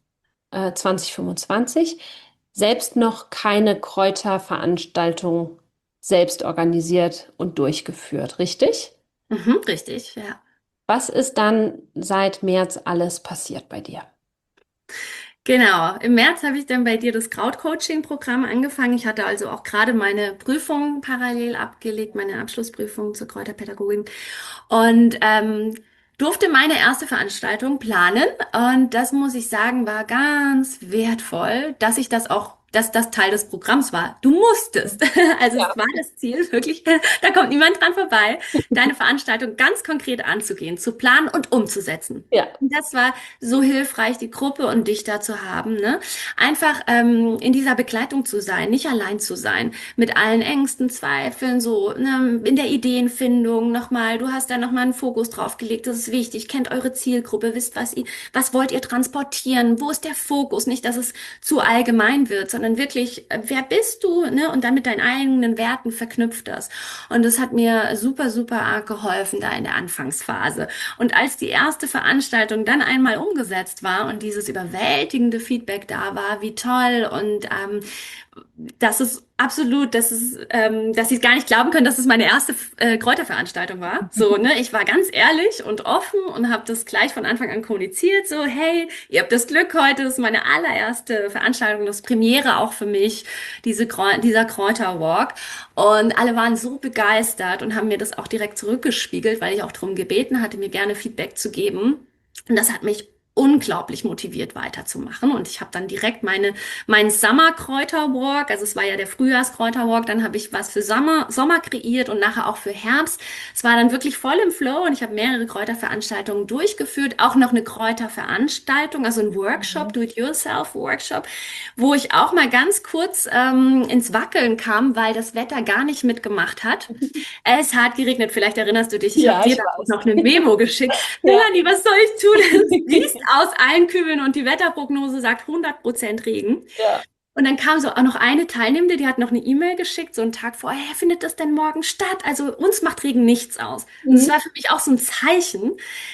2025 selbst noch keine Kräuterveranstaltung selbst organisiert und durchgeführt, richtig? Mhm, richtig, ja. Was ist dann seit März alles passiert bei dir? Genau. Im März habe ich dann bei dir das Krautcoaching-Programm angefangen. Ich hatte also auch gerade meine Prüfung parallel abgelegt, meine Abschlussprüfung zur Kräuterpädagogin und durfte meine erste Veranstaltung planen. Und das muss ich sagen, war ganz wertvoll, dass ich das auch dass das Teil des Programms war. Du musstest. Also es Ja, war das Ziel, wirklich, da kommt niemand dran vorbei, deine Veranstaltung ganz konkret anzugehen, zu planen und umzusetzen. ja, Und das war so hilfreich, die Gruppe und dich da zu haben, ne? Einfach in dieser Begleitung zu sein, nicht allein zu sein, mit allen Ängsten, Zweifeln, so, ne? In der Ideenfindung nochmal. Du hast da nochmal einen Fokus drauf gelegt. Das ist wichtig. Kennt eure Zielgruppe, wisst, was wollt ihr transportieren? Wo ist der Fokus? Nicht, dass es zu allgemein wird, sondern wirklich, wer bist du, ne? Und dann mit deinen eigenen Werten verknüpft das. Und das hat mir super, super arg geholfen da in der Anfangsphase. Und als die erste Veranstaltung dann einmal umgesetzt war und dieses überwältigende Feedback da war, wie toll und das ist absolut, dass sie es gar nicht glauben können, dass es meine erste Kräuterveranstaltung war. So, ne, ich war ganz ehrlich und offen und habe das gleich von Anfang an kommuniziert. So, hey, ihr habt das Glück heute, das ist meine allererste Veranstaltung, das Premiere auch für mich, dieser Kräuterwalk. Und alle waren so begeistert und haben mir das auch direkt zurückgespiegelt, weil ich auch darum gebeten hatte, mir gerne Feedback zu geben. Und das hat mich unglaublich motiviert weiterzumachen. Und ich habe dann direkt meinen Summer-Kräuterwalk, also es war ja der Frühjahrskräuterwalk, dann habe ich was für Sommer kreiert und nachher auch für Herbst. Es war dann wirklich voll im Flow und ich habe mehrere Kräuterveranstaltungen durchgeführt, auch noch eine Kräuterveranstaltung, also ein Workshop, Do-it-yourself-Workshop, wo ich auch mal ganz kurz ins Wackeln kam, weil das Wetter gar nicht mitgemacht hat. Es hat geregnet, vielleicht erinnerst du dich, ich habe ja, dir ich da auch weiß. noch eine Memo geschickt. Ja. Melanie, was soll ich tun? Es gießt aus allen Kübeln und die Wetterprognose sagt 100% Regen. Ja. Und dann kam so auch noch eine Teilnehmende, die hat noch eine E-Mail geschickt, so einen Tag vorher, hey, findet das denn morgen statt? Also uns macht Regen nichts aus. Und es Mhm. war für mich auch so ein Zeichen,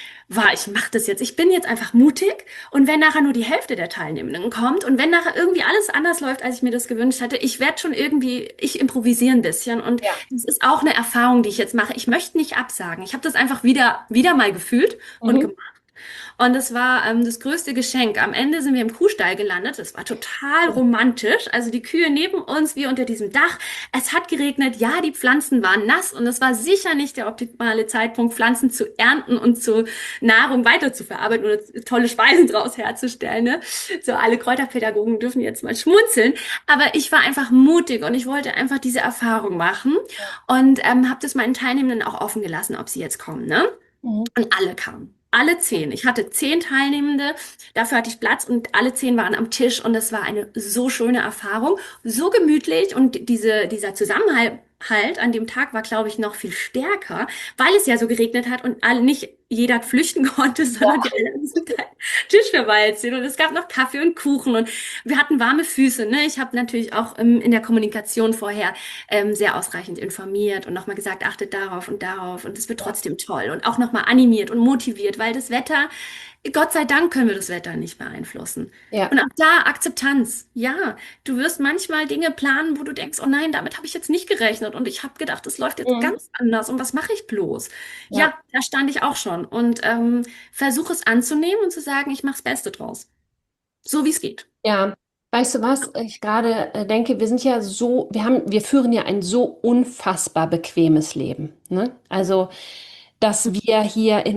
ich mache das jetzt. Ich bin jetzt einfach mutig und wenn nachher nur die Hälfte der Teilnehmenden kommt und wenn nachher irgendwie alles anders läuft, als ich mir das gewünscht hatte, ich werde schon irgendwie, ich improvisiere ein bisschen und Ja. das ist auch eine Erfahrung, die ich jetzt mache. Ich möchte nicht absagen. Ich habe das einfach wieder mal gefühlt und Mhm. gemacht. Und das war das größte Geschenk. Am Ende sind wir im Kuhstall gelandet. Das war total romantisch. Also die Kühe neben uns, wir unter diesem Dach. Es hat geregnet. Ja, die Pflanzen waren nass. Und es war sicher nicht der optimale Zeitpunkt, Pflanzen zu ernten und zu Nahrung weiterzuverarbeiten oder tolle Speisen draus herzustellen. Ne? So, alle Kräuterpädagogen dürfen jetzt mal schmunzeln. Aber ich war einfach mutig und ich wollte einfach diese Erfahrung machen. Und habe das meinen Teilnehmenden auch offen gelassen, ob sie jetzt kommen. Ne? Mhm. Und alle kamen. Alle 10. Ich hatte 10 Teilnehmende, dafür hatte ich Platz und alle 10 waren am Tisch und das war eine so schöne Erfahrung, so gemütlich und dieser Zusammenhalt an dem Tag war, glaube ich, noch viel stärker, weil es ja so geregnet hat und nicht jeder flüchten konnte, sondern die alle am Tisch verweilt sind und es gab noch Kaffee und Kuchen und wir hatten warme Füße. Ne? Ich habe natürlich auch in der Kommunikation vorher sehr ausreichend informiert und nochmal gesagt, achtet darauf und es wird trotzdem toll und auch nochmal animiert und motiviert, weil das Wetter, Gott sei Dank können wir das Wetter nicht beeinflussen. Ja. Und auch da Akzeptanz. Ja, du wirst manchmal Dinge planen, wo du denkst, oh nein, damit habe ich jetzt nicht gerechnet und ich habe gedacht, das läuft jetzt Mhm. ganz anders und was mache ich bloß? Ja. Ja, da stand ich auch schon und versuche es anzunehmen und zu sagen, ich mache das Beste draus. So wie es geht. Ja, weißt du was? Ich gerade denke, wir sind ja so, wir führen ja ein so unfassbar bequemes Leben, ne? Also, dass wir hier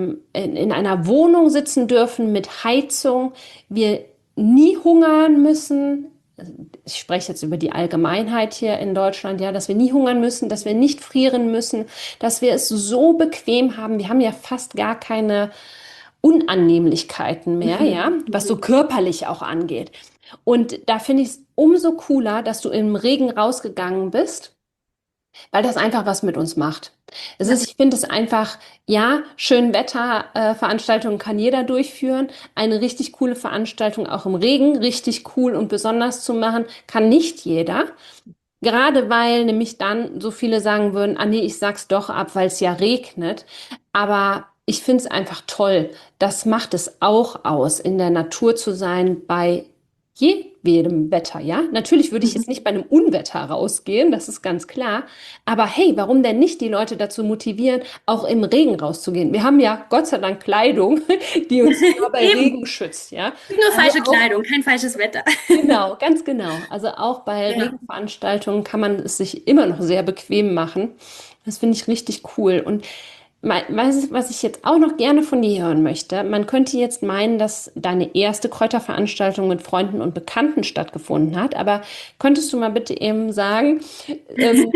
in einer Wohnung sitzen dürfen mit Heizung, wir nie hungern müssen. Ich spreche jetzt über die Allgemeinheit hier in Deutschland, ja, dass wir nie hungern müssen, dass wir nicht frieren müssen, dass wir es so bequem haben. Wir haben ja fast gar keine Unannehmlichkeiten mehr, ja, Mhm. was so Mhm. körperlich auch angeht. Und da finde ich es umso cooler, dass du im Regen rausgegangen bist, weil das einfach was mit uns macht. Ja. Ich finde es einfach, ja, schön Wetter, Veranstaltungen kann jeder durchführen. Eine richtig coole Veranstaltung auch im Regen, richtig cool und besonders zu machen, kann nicht jeder. Gerade weil nämlich dann so viele sagen würden, ah nee, ich sag's doch ab, weil es ja regnet. Aber ich finde es einfach toll. Das macht es auch aus, in der Natur zu sein bei jedem Wetter, ja? Natürlich würde ich Mhm. jetzt nicht bei einem Unwetter rausgehen, das ist ganz klar. Aber hey, warum denn nicht die Leute dazu motivieren, auch im Regen rauszugehen? Wir haben ja Gott sei Dank Kleidung, die uns sogar bei Eben. Regen schützt, ja? Nur Also falsche auch Kleidung, kein falsches Wetter. genau, ganz genau. Also auch bei Ja. Regenveranstaltungen kann man es sich immer noch sehr bequem machen. Das finde ich richtig cool. Und Was ich jetzt auch noch gerne von dir hören möchte, man könnte jetzt meinen, dass deine erste Kräuterveranstaltung mit Freunden und Bekannten stattgefunden hat, aber könntest du mal bitte eben sagen, ähm,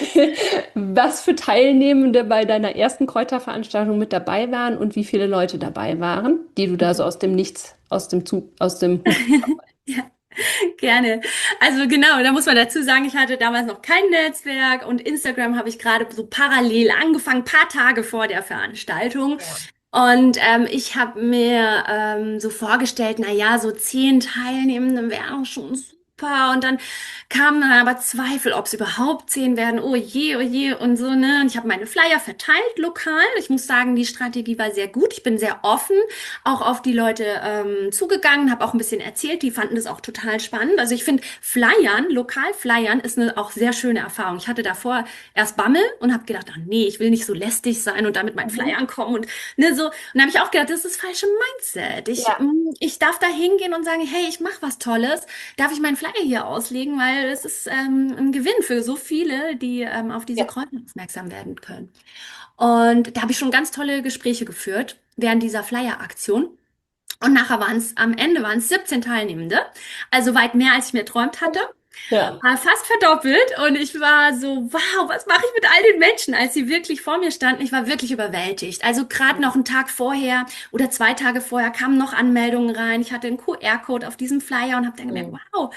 was für Teilnehmende bei deiner ersten Kräuterveranstaltung mit dabei waren und wie viele Leute dabei waren, die du da so aus dem Nichts, aus dem Hut. Ja, gerne. Also genau, da muss man dazu sagen, ich hatte damals noch kein Netzwerk und Instagram habe ich gerade so parallel angefangen, paar Tage vor der Veranstaltung. Ja. Und ich habe mir so vorgestellt, na ja, so 10 Teilnehmende wären schon super. Und dann kamen dann aber Zweifel, ob es überhaupt 10 werden. Oh je und so, ne? Und ich habe meine Flyer verteilt lokal. Ich muss sagen, die Strategie war sehr gut. Ich bin sehr offen auch auf die Leute zugegangen, habe auch ein bisschen erzählt. Die fanden das auch total spannend. Also ich finde, Flyern, lokal Flyern, ist eine auch sehr schöne Erfahrung. Ich hatte davor erst Bammel und habe gedacht, ach nee, ich will nicht so lästig sein und da mit meinen Mhm. Flyern kommen und ne, so. Und da habe ich auch gedacht, das ist das falsche Mindset. Ja, Ich darf da hingehen und sagen, hey, ich mache was Tolles. Darf ich meinen Flyer hier auslegen, weil es ist ein Gewinn für so viele, die auf diese ja, Kräuter aufmerksam werden können. Und da habe ich schon ganz tolle Gespräche geführt während dieser Flyer-Aktion. Und nachher am Ende waren es 17 Teilnehmende, also weit mehr, als ich mir erträumt hatte. ja. War fast verdoppelt und ich war so, wow, was mache ich mit all den Menschen, als sie wirklich vor mir standen? Ich war wirklich überwältigt. Also gerade noch einen Tag vorher oder 2 Tage vorher kamen noch Anmeldungen rein. Ich hatte einen QR-Code auf diesem Flyer und habe dann gemerkt, Mhm. wow,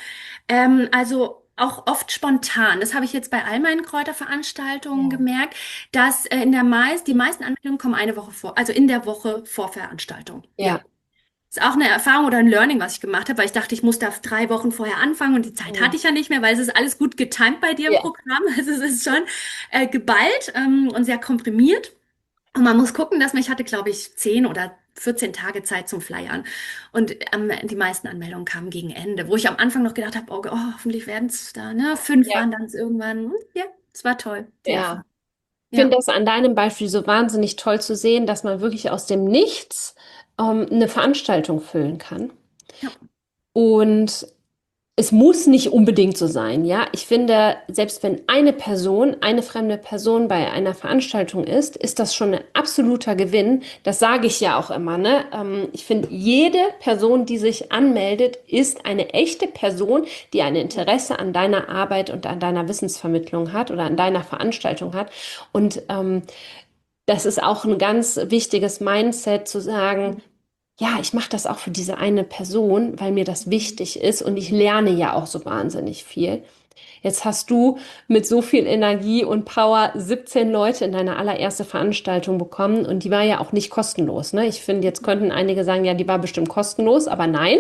also auch oft spontan. Das habe ich jetzt bei all meinen Kräuterveranstaltungen Ja. gemerkt, dass die meisten Anmeldungen kommen eine Woche vor, also in der Woche vor Veranstaltung. Ja. Ja. Ist auch eine Erfahrung oder ein Learning, was ich gemacht habe, weil ich dachte, ich muss da 3 Wochen vorher anfangen und die Zeit Mhm. hatte ich ja nicht mehr, weil es ist alles gut getimt bei dir im Ja. Programm. Also es ist schon geballt und sehr komprimiert. Und man muss gucken, dass ich hatte, glaube ich, 10 oder 14 Tage Zeit zum Flyern. Und die meisten Anmeldungen kamen gegen Ende, wo ich am Anfang noch gedacht habe, oh, hoffentlich werden es da, ne? 5 Ja. waren dann irgendwann. Ja, es war toll, die Ja. Erfahrung. Ich finde Ja. das an deinem Beispiel so wahnsinnig toll zu sehen, dass man wirklich aus dem Nichts eine Veranstaltung füllen kann. Ja. Und es muss nicht unbedingt so sein, ja. Ich finde, selbst wenn eine Person, eine fremde Person bei einer Veranstaltung ist, ist das schon ein absoluter Gewinn. Das sage ich ja auch immer, ne? Ich finde, jede Person, die sich anmeldet, ist eine echte Person, die ein Interesse an deiner Arbeit und an deiner Wissensvermittlung hat oder an deiner Veranstaltung hat. Und das ist auch ein ganz wichtiges Mindset zu sagen, ja, ich mache das auch für diese eine Person, weil mir das wichtig ist und ich lerne ja auch so wahnsinnig viel. Jetzt hast du mit so viel Energie und Power 17 Leute in deine allererste Veranstaltung bekommen und die war ja auch nicht kostenlos, ne? Ich finde, jetzt könnten einige sagen, ja, die war bestimmt kostenlos, aber nein,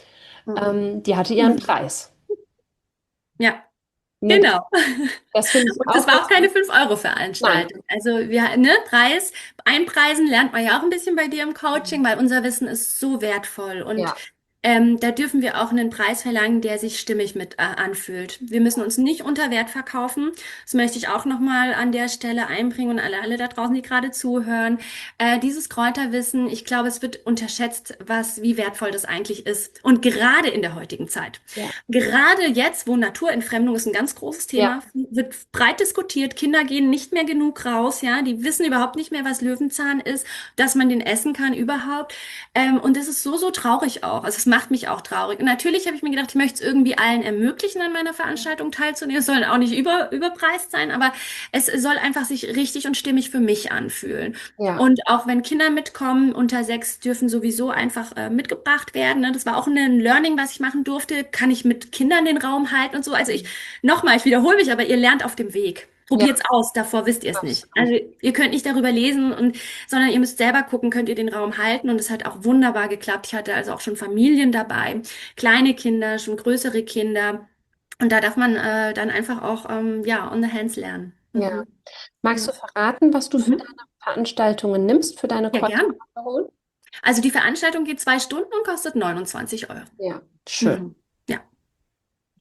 die hatte ihren Mhm. Preis. Ja, Ne, genau. das finde ich Und das auch war auch ganz keine wichtig. 5 Euro Nein, Veranstaltung. Also ne, einpreisen lernt man ja auch ein bisschen bei dir im Coaching, weil unser Wissen ist so wertvoll. Und ja, da dürfen wir auch einen Preis verlangen, der sich stimmig mit anfühlt. Wir müssen uns nicht unter Wert verkaufen. Das möchte ich auch nochmal an der Stelle einbringen und alle da draußen, die gerade zuhören. Dieses Kräuterwissen, ich glaube, es wird unterschätzt, wie wertvoll das eigentlich ist. Und gerade in der heutigen Zeit. ja, Gerade jetzt, wo Naturentfremdung ist ein ganz großes ja, Thema, wird breit diskutiert. Kinder gehen nicht mehr genug raus, ja, die wissen überhaupt nicht mehr, was Löwenzahn ist, dass man den essen kann überhaupt. Und das ist so traurig auch. Also es macht mich auch traurig. Und natürlich habe ich mir gedacht, ich möchte es irgendwie allen ermöglichen, an meiner Veranstaltung teilzunehmen. Es soll auch nicht überpreist sein, aber es soll einfach sich richtig und stimmig für mich anfühlen. ja, Und auch wenn Kinder mitkommen, unter 6 dürfen sowieso einfach mitgebracht werden. Ne? Das war auch ein Learning, was ich machen durfte. Kann ich mit Kindern den Raum halten und so? Also nochmal, ich wiederhole mich, aber ihr lernt auf dem Weg. ja, Probiert's aus, davor wisst ihr es nicht. absolut. Also ihr könnt nicht darüber lesen sondern ihr müsst selber gucken, könnt ihr den Raum halten und es hat auch wunderbar geklappt. Ich hatte also auch schon Familien dabei, kleine Kinder, schon größere Kinder und da darf man dann einfach auch ja on the hands lernen. Ja. Mhm. Magst Ja. du verraten, was du für Mhm. deine Veranstaltungen nimmst, für deine Ja, gern. Kräuterwanderung? Also die Veranstaltung geht 2 Stunden und kostet 29 Euro. Ja, schön. Mhm. Ja.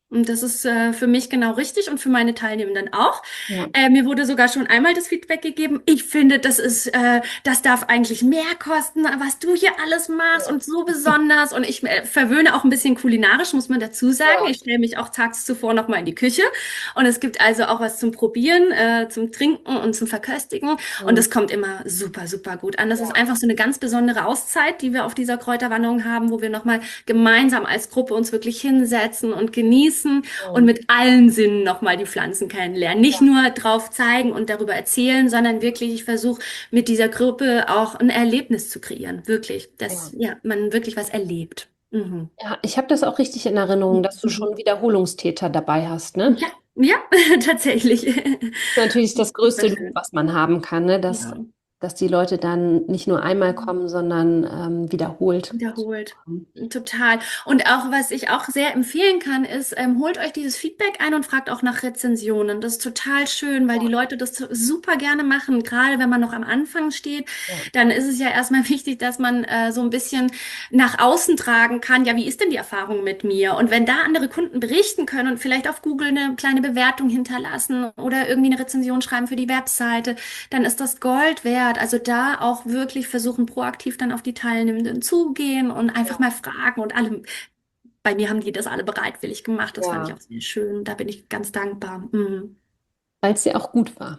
Und das ist für mich genau richtig und für meine Teilnehmenden auch. Ja, Mir wurde sogar schon einmal das Feedback gegeben. Ich finde, das darf eigentlich mehr kosten, was du hier alles machst und so besonders. Und ich verwöhne auch ein bisschen kulinarisch, muss man dazu sagen. ja, Ich stelle mich auch tags zuvor noch mal in die Küche und es gibt also auch was zum Probieren, zum Trinken und zum Verköstigen. Und ja, das kommt immer super, super gut an. Das ist ja, einfach so eine ganz besondere Auszeit, die wir auf dieser Kräuterwanderung haben, wo wir noch mal gemeinsam als Gruppe uns wirklich hinsetzen und genießen und mit allen Sinnen nochmal die Pflanzen kennenlernen. Nicht nur drauf zeigen und darüber erzählen, sondern wirklich, ich versuche mit dieser Gruppe auch ein Erlebnis zu kreieren. Wirklich, dass ja. ja, man wirklich was erlebt. Mhm. Ja, ich habe das auch richtig in Erinnerung, dass du Mhm. schon Wiederholungstäter dabei hast, ne? Ja, ja, tatsächlich. Natürlich das Super größte Lob, schön. was man haben kann, ne? Ja. Dass die Leute dann nicht nur einmal kommen, sondern wiederholt. Wiederholt. Total. Und auch, was ich auch sehr empfehlen kann, ist, holt euch dieses Feedback ein und fragt auch nach Rezensionen. Das ist total schön, weil die Leute das super gerne machen. Gerade wenn man noch am Anfang steht, Ja, dann ist es ja erstmal wichtig, dass man so ein bisschen nach außen tragen kann. Ja, wie ist denn die Erfahrung mit mir? Und wenn da andere Kunden berichten können und vielleicht auf Google eine kleine Bewertung hinterlassen oder irgendwie eine Rezension schreiben für die Webseite, dann ist das Gold wert. Also da auch wirklich versuchen, proaktiv dann auf die Teilnehmenden zugehen und einfach mal fragen und alle, bei mir haben die das alle bereitwillig gemacht. Das fand ich ja, auch sehr schön. Da bin ich ganz dankbar. Mhm. weil es ja auch gut war.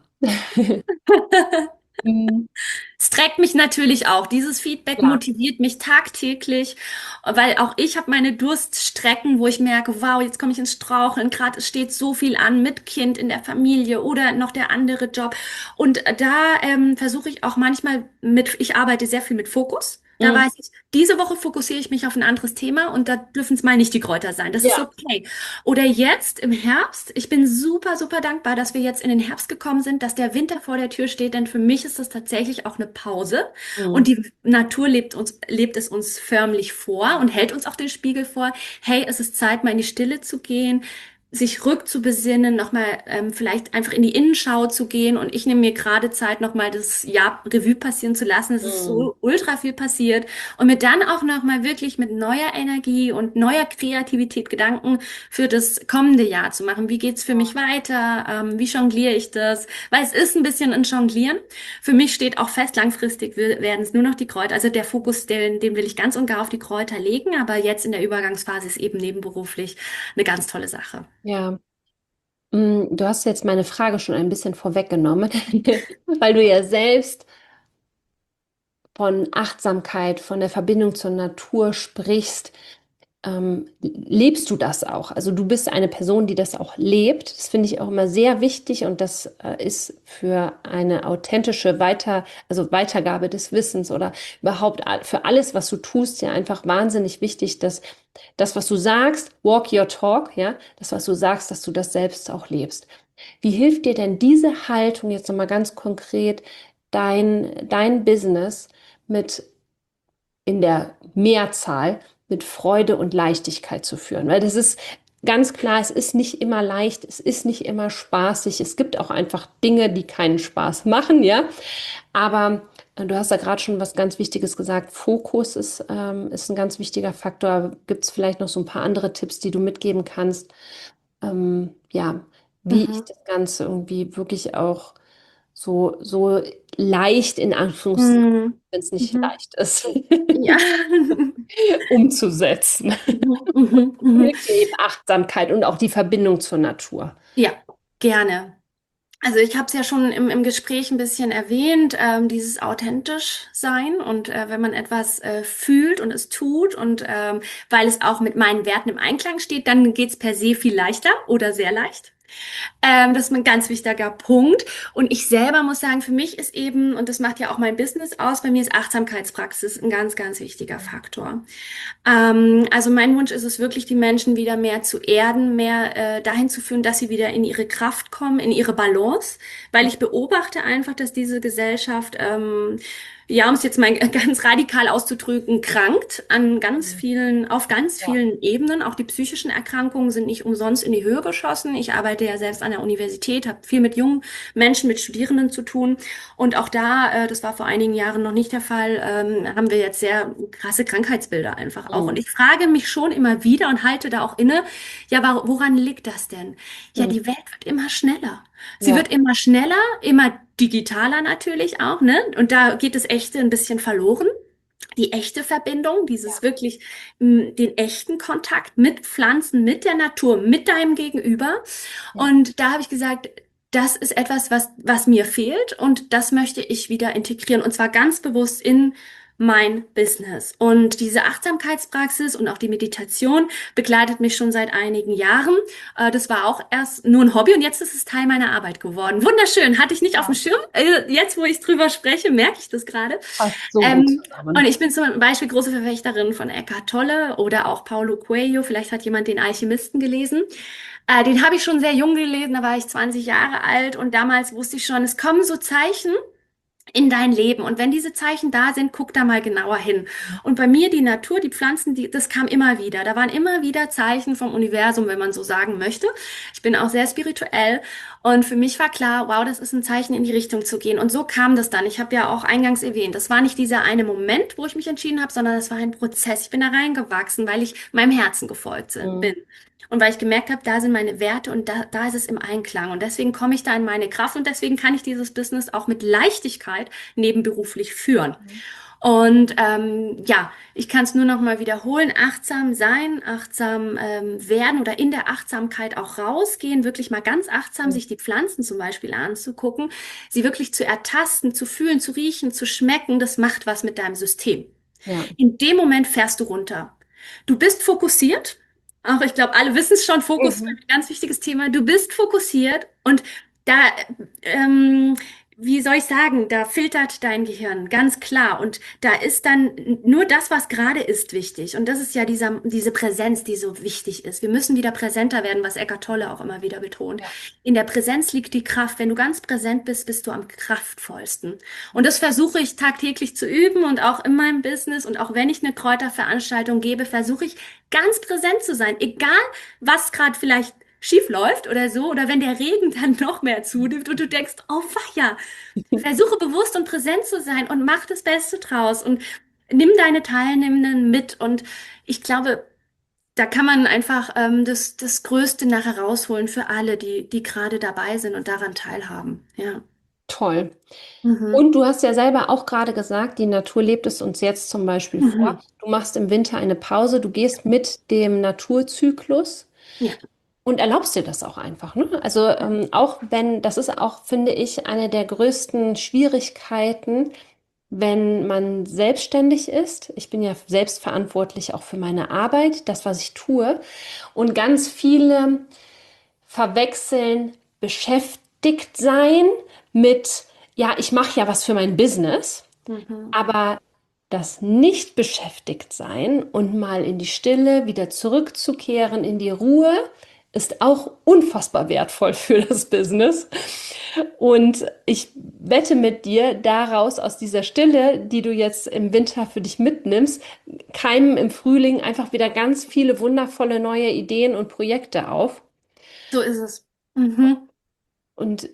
Mhm. Es trägt mich natürlich auch. Dieses Feedback Klar. motiviert mich tagtäglich, weil auch ich habe meine Durststrecken, wo ich merke, wow, jetzt komme ich ins Straucheln. Gerade es steht so viel an mit Kind in der Familie oder noch der andere Job. Und da versuche ich auch manchmal ich arbeite sehr viel mit Fokus. Da Mhm. weiß ich, diese Woche fokussiere ich mich auf ein anderes Thema und da dürfen es mal nicht die Kräuter sein. Das ist Ja. okay. Oder jetzt im Herbst. Ich bin super, super dankbar, dass wir jetzt in den Herbst gekommen sind, dass der Winter vor der Tür steht, denn für mich ist das tatsächlich auch eine Pause. Und Mhm. die Natur lebt es uns förmlich vor und hält uns auch den Spiegel vor. Hey, es ist Zeit, mal in die Stille zu gehen, sich rückzubesinnen, nochmal vielleicht einfach in die Innenschau zu gehen. Und ich nehme mir gerade Zeit, nochmal das Jahr Revue passieren zu lassen. Es ist Mhm. so ultra viel passiert. Und mir dann auch nochmal wirklich mit neuer Energie und neuer Kreativität Gedanken für das kommende Jahr zu machen. Wie geht's für mich weiter? Wie jongliere ich das? Weil es ist ein bisschen ein Jonglieren. Für mich steht auch fest, langfristig werden es nur noch die Kräuter. Also der Fokus, den will ich ganz und gar auf die Kräuter legen. Aber jetzt in der Übergangsphase ist eben nebenberuflich eine ganz tolle Sache. Ja. Du hast jetzt meine Frage schon ein bisschen vorweggenommen, weil du ja selbst von Achtsamkeit, von der Verbindung zur Natur sprichst. Lebst du das auch? Also du bist eine Person, die das auch lebt. Das finde ich auch immer sehr wichtig und das ist für eine authentische also Weitergabe des Wissens oder überhaupt für alles, was du tust, ja einfach wahnsinnig wichtig, dass das, was du sagst, walk your talk, ja, das, was du sagst, dass du das selbst auch lebst. Wie hilft dir denn diese Haltung jetzt nochmal ganz konkret, dein Business mit in der Mehrzahl mit Freude und Leichtigkeit zu führen? Weil das ist ganz klar, es ist nicht immer leicht, es ist nicht immer spaßig. Es gibt auch einfach Dinge, die keinen Spaß machen, ja. Aber du hast da gerade schon was ganz Wichtiges gesagt. Fokus ist ein ganz wichtiger Faktor. Gibt es vielleicht noch so ein paar andere Tipps, die du mitgeben kannst? Ja, wie ich Mhm. das Ganze irgendwie wirklich auch so leicht in Anführungszeichen, Mhm. wenn es nicht Mhm. leicht ist, Ja. umzusetzen. Mhm. Mhm. Mhm. Hilft dir eben Achtsamkeit und auch die Verbindung zur Natur. Ja, gerne. Also ich habe es ja schon im Gespräch ein bisschen erwähnt, dieses authentisch sein und wenn man etwas fühlt und es tut und weil es auch mit meinen Werten im Einklang steht, dann geht's per se viel leichter oder sehr leicht. Das ist ein ganz wichtiger Punkt. Und ich selber muss sagen, für mich ist eben, und das macht ja auch mein Business aus, bei mir ist Achtsamkeitspraxis ein ganz, ganz wichtiger Faktor. Also mein Wunsch ist es wirklich, die Menschen wieder mehr zu erden, mehr dahin zu führen, dass sie wieder in ihre Kraft kommen, in ihre Balance, weil ich beobachte einfach, dass diese Gesellschaft ja, um es jetzt mal ganz radikal auszudrücken, krankt an ganz Mhm. vielen, auf ganz Ja. vielen Ebenen. Auch die psychischen Erkrankungen sind nicht umsonst in die Höhe geschossen. Ich arbeite ja selbst an der Universität, habe viel mit jungen Menschen, mit Studierenden zu tun. Und auch da, das war vor einigen Jahren noch nicht der Fall, haben wir jetzt sehr krasse Krankheitsbilder einfach auch. Und Mhm. ich frage mich schon immer wieder und halte da auch inne, ja, woran liegt das denn? Ja, Mhm. die Welt wird immer schneller. Sie Ja. wird immer schneller, immer digitaler natürlich auch, ne? Und da geht das Echte ein bisschen verloren. Die echte Verbindung, dieses wirklich, den echten Kontakt mit Pflanzen, mit der Natur, mit deinem Gegenüber. Ja. Und da habe ich gesagt, das ist etwas, was mir fehlt und das möchte ich wieder integrieren und zwar ganz bewusst in mein Business. Und diese Achtsamkeitspraxis und auch die Meditation begleitet mich schon seit einigen Jahren. Das war auch erst nur ein Hobby und jetzt ist es Teil meiner Arbeit geworden. Wunderschön, hatte ich nicht auf dem Ja. Schirm. Jetzt, wo ich drüber spreche, merke ich das gerade. Passt so gut Und zusammen. ich bin zum Beispiel große Verfechterin von Eckhart Tolle oder auch Paulo Coelho. Vielleicht hat jemand den Alchemisten gelesen. Den habe ich schon sehr jung gelesen, da war ich 20 Jahre alt und damals wusste ich schon, es kommen so Zeichen in dein Leben. Und wenn diese Zeichen da sind, guck da mal genauer hin. Und bei mir die Natur, die Pflanzen, das kam immer wieder. Da waren immer wieder Zeichen vom Universum, wenn man so sagen möchte. Ich bin auch sehr spirituell und für mich war klar, wow, das ist ein Zeichen, in die Richtung zu gehen. Und so kam das dann. Ich habe ja auch eingangs erwähnt, das war nicht dieser eine Moment, wo ich mich entschieden habe, sondern das war ein Prozess. Ich bin da reingewachsen, weil ich meinem Herzen gefolgt bin. Mhm. Und weil ich gemerkt habe, da sind meine Werte und da ist es im Einklang. Und deswegen komme ich da in meine Kraft und deswegen kann ich dieses Business auch mit Leichtigkeit nebenberuflich führen. Und ja, ich kann es nur noch mal wiederholen, achtsam sein, achtsam werden oder in der Achtsamkeit auch rausgehen, wirklich mal ganz achtsam Mhm. sich die Pflanzen zum Beispiel anzugucken, sie wirklich zu ertasten, zu fühlen, zu riechen, zu schmecken, das macht was mit deinem System. Ja. In dem Moment fährst du runter. Du bist fokussiert. Auch ich glaube, alle wissen es schon, Fokus ist Mhm. ein ganz wichtiges Thema. Du bist fokussiert und da, ähm, wie soll ich sagen, da filtert dein Gehirn ganz klar und da ist dann nur das, was gerade ist, wichtig. Und das ist ja diese Präsenz, die so wichtig ist. Wir müssen wieder präsenter werden, was Eckhart Tolle auch immer wieder betont. Ja. In der Präsenz liegt die Kraft. Wenn du ganz präsent bist, bist du am kraftvollsten. Und das versuche ich tagtäglich zu üben und auch in meinem Business und auch wenn ich eine Kräuterveranstaltung gebe, versuche ich ganz präsent zu sein, egal was gerade vielleicht schief läuft oder so oder wenn der Regen dann noch mehr zunimmt und du denkst, oh weia, versuche bewusst und präsent zu sein und mach das Beste draus und nimm deine Teilnehmenden mit und ich glaube, da kann man einfach das Größte nachher rausholen für alle, die gerade dabei sind und daran teilhaben. Ja. Toll. Mhm. Und du hast ja selber auch gerade gesagt, die Natur lebt es uns jetzt zum Beispiel vor. Mhm. Du machst im Winter eine Pause, du gehst mit dem Naturzyklus Ja. und erlaubst dir das auch einfach, ne? Also auch wenn, das ist auch, finde ich, eine der größten Schwierigkeiten, wenn man selbstständig ist. Ich bin ja selbst verantwortlich auch für meine Arbeit, das, was ich tue. Und ganz viele verwechseln beschäftigt sein mit, ja, ich mache ja was für mein Business, Mhm. aber das nicht beschäftigt sein und mal in die Stille wieder zurückzukehren, in die Ruhe, ist auch unfassbar wertvoll für das Business. Und ich wette mit dir, daraus aus dieser Stille, die du jetzt im Winter für dich mitnimmst, keimen im Frühling einfach wieder ganz viele wundervolle neue Ideen und Projekte auf. So ist es. Mhm. Und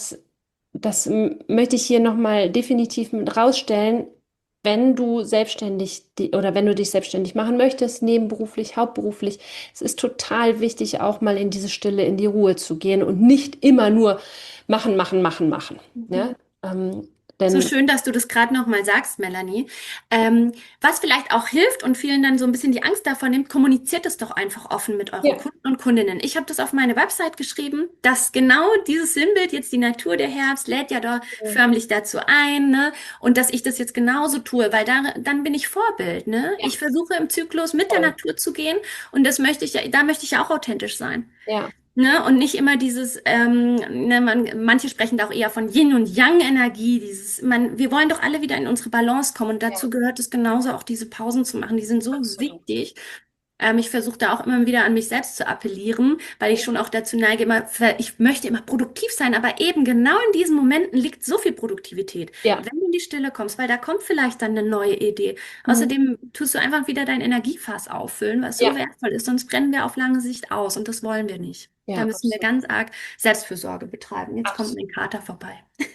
möchte ich hier nochmal definitiv mit rausstellen. Wenn du oder wenn du dich selbstständig machen möchtest, nebenberuflich, hauptberuflich, es ist total wichtig, auch mal in diese Stille, in die Ruhe zu gehen und nicht immer nur machen, machen, machen, machen. Mhm. Ja? Ähm, So denn schön, dass du das gerade noch mal sagst, Melanie. Was vielleicht auch hilft und vielen dann so ein bisschen die Angst davon nimmt, kommuniziert es doch einfach offen mit euren ja, Kunden und Kundinnen. Ich habe das auf meine Website geschrieben, dass genau dieses Sinnbild, jetzt die Natur, der Herbst, lädt ja da förmlich dazu ein, ne? Und dass ich das jetzt genauso tue, weil dann bin ich Vorbild, ne? ja, Ich versuche im Zyklus mit der voll. Natur zu gehen und das möchte ich ja, da möchte ich ja auch authentisch sein. Ja, Ne? Und nicht immer dieses, ne, manche sprechen da auch eher von Yin und Yang-Energie, wir wollen doch alle wieder in unsere Balance kommen und ja, dazu gehört es genauso auch diese Pausen zu machen, die sind so absolut. wichtig. Ich versuche da auch immer wieder an mich selbst zu appellieren, weil ich schon auch dazu neige, ich möchte immer produktiv sein, aber eben genau in diesen Momenten liegt so viel Produktivität. Ja. Wenn du in die Stille kommst, weil da kommt vielleicht dann eine neue Idee. Mhm. Außerdem tust du einfach wieder dein Energiefass auffüllen, was so Ja, wertvoll ist, sonst brennen wir auf lange Sicht aus und das wollen wir nicht. Da ja, müssen wir absolut. ganz arg Selbstfürsorge betreiben. Jetzt kommt Absolut. mein Kater vorbei.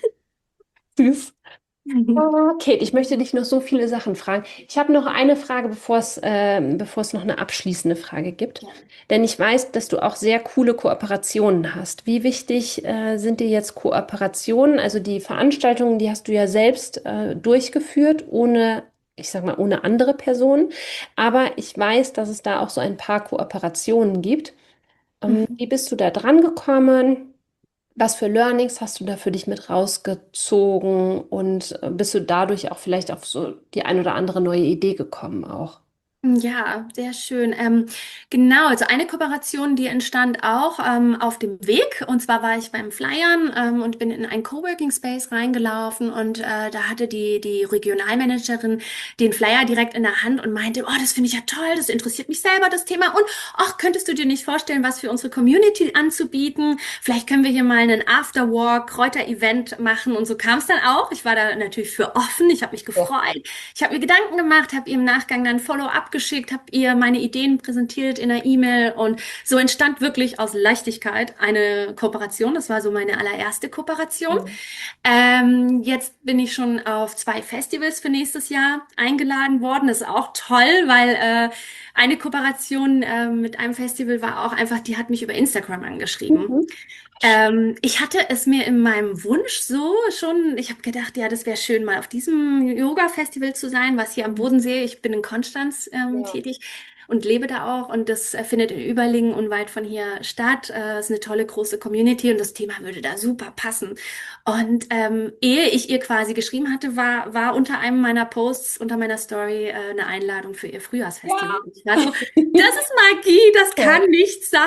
Süß. Oh, Kate, ich möchte dich noch so viele Sachen fragen. Ich habe noch eine Frage, bevor es noch eine abschließende Frage gibt. Ja. Denn ich weiß, dass du auch sehr coole Kooperationen hast. Wie wichtig, sind dir jetzt Kooperationen? Also die Veranstaltungen, die hast du ja selbst, durchgeführt, ohne, ich sag mal, ohne andere Personen. Aber ich weiß, dass es da auch so ein paar Kooperationen gibt. Mhm. Wie bist du da dran gekommen? Was für Learnings hast du da für dich mit rausgezogen und bist du dadurch auch vielleicht auf so die ein oder andere neue Idee gekommen auch? Ja, sehr schön. Genau, also eine Kooperation, die entstand auch auf dem Weg. Und zwar war ich beim Flyern und bin in einen Coworking Space reingelaufen und da hatte die Regionalmanagerin den Flyer direkt in der Hand und meinte, oh, das finde ich ja toll, das interessiert mich selber, das Thema. Und ach, könntest du dir nicht vorstellen, was für unsere Community anzubieten? Vielleicht können wir hier mal einen Afterwork, Kräuter-Event machen. Und so kam es dann auch. Ich war da natürlich für offen, ich habe mich Ja. gefreut. Ich habe mir Gedanken gemacht, habe ihr im Nachgang dann Follow-up geschickt, habe ihr meine Ideen präsentiert in einer E-Mail und so entstand wirklich aus Leichtigkeit eine Kooperation. Das war so meine allererste Kooperation. Mhm. Jetzt bin ich schon auf 2 Festivals für nächstes Jahr eingeladen worden. Das ist auch toll, weil eine Kooperation mit einem Festival war auch einfach, die hat mich über Instagram angeschrieben. Mhm. Sch- Ich hatte es mir in meinem Wunsch so schon, ich habe gedacht, ja, das wäre schön, mal auf diesem Yoga-Festival zu sein, was hier am Bodensee, ich bin in Konstanz Ja. tätig und lebe da auch und das findet in Überlingen unweit von hier statt. Ist eine tolle große Community und das Thema würde da super passen. Und ehe ich ihr quasi geschrieben hatte, war unter einem meiner Posts, unter meiner Story eine Einladung für ihr Frühjahrsfestival. Und ich war so, das ist Magie, das Toll. kann nicht sein.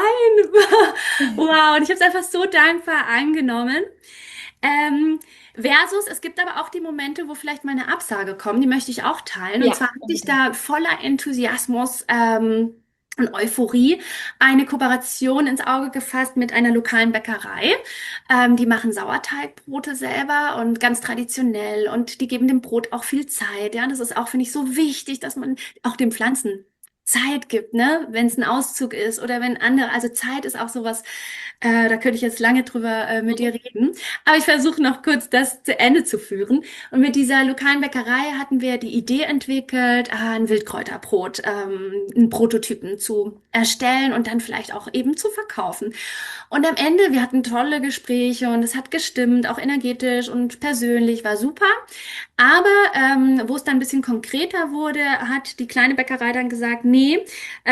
Wow, und ich habe es einfach so dankbar angenommen. Ähm, versus, es gibt aber auch die Momente, wo vielleicht mal eine Absage kommt, die möchte ich auch teilen. Und Ja, zwar hatte ich unbedingt. da voller Enthusiasmus und Euphorie eine Kooperation ins Auge gefasst mit einer lokalen Bäckerei. Die machen Sauerteigbrote selber und ganz traditionell und die geben dem Brot auch viel Zeit. Ja, das ist auch, finde ich, so wichtig, dass man auch den Pflanzen Zeit gibt, ne? Wenn es ein Auszug ist oder wenn andere, also Zeit ist auch sowas, da könnte ich jetzt lange drüber mit dir Mhm. reden. Aber ich versuche noch kurz das zu Ende zu führen. Und mit dieser lokalen Bäckerei hatten wir die Idee entwickelt, ein Wildkräuterbrot, einen Prototypen zu erstellen und dann vielleicht auch eben zu verkaufen. Und am Ende, wir hatten tolle Gespräche und es hat gestimmt, auch energetisch und persönlich, war super. Aber wo es dann ein bisschen konkreter wurde, hat die kleine Bäckerei dann gesagt, nee,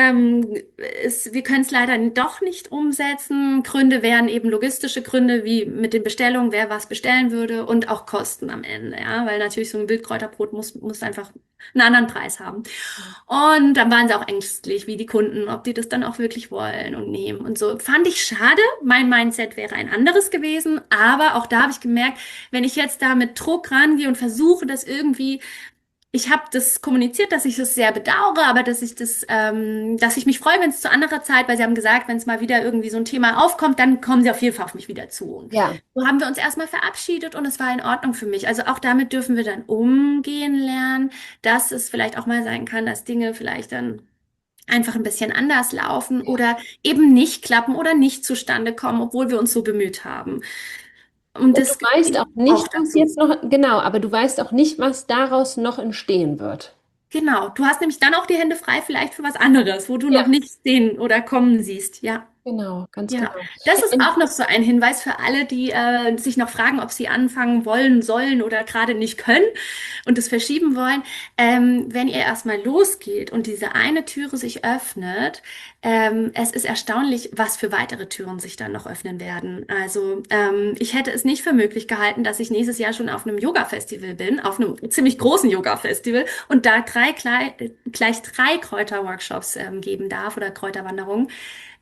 wir können es leider doch nicht umsetzen. Gründe wären eben logistische Gründe, wie mit den Bestellungen, wer was bestellen würde und auch Kosten am Ende, ja, weil natürlich so ein Wildkräuterbrot muss einfach einen anderen Preis haben. Und dann waren sie auch ängstlich, wie die Kunden, ob die das dann auch wirklich wollen und nehmen und so. Fand ich schade. Mein Mindset wäre ein anderes gewesen, aber auch da habe ich gemerkt, wenn ich jetzt da mit Druck rangehe und versuche, das irgendwie, ich habe das kommuniziert, dass ich das sehr bedauere, aber dass ich mich freue, wenn es zu anderer Zeit, weil sie haben gesagt, wenn es mal wieder irgendwie so ein Thema aufkommt, dann kommen sie auf jeden Fall auf mich wieder zu. Und Ja. so haben wir uns erstmal verabschiedet und es war in Ordnung für mich. Also auch damit dürfen wir dann umgehen lernen, dass es vielleicht auch mal sein kann, dass Dinge vielleicht dann einfach ein bisschen anders laufen oder eben nicht klappen oder nicht zustande kommen, obwohl wir uns so bemüht haben. Und Und du das weißt auch gehört auch nicht, was dazu. jetzt noch, genau, aber du weißt auch nicht, was daraus noch entstehen wird. Genau. Du hast nämlich dann auch die Hände frei, vielleicht für was anderes, wo du noch Ja, nicht sehen oder kommen siehst. Ja. genau, ganz Ja, genau. das ist auch noch so ein Hinweis für alle, die sich noch fragen, ob sie anfangen wollen, sollen oder gerade nicht können und es verschieben wollen. Wenn ihr erstmal losgeht und diese eine Türe sich öffnet, es ist erstaunlich, was für weitere Türen sich dann noch öffnen werden. Also ich hätte es nicht für möglich gehalten, dass ich nächstes Jahr schon auf einem Yoga-Festival bin, auf einem ziemlich großen Yoga-Festival und da gleich 3 Kräuter-Workshops geben darf oder Kräuterwanderungen.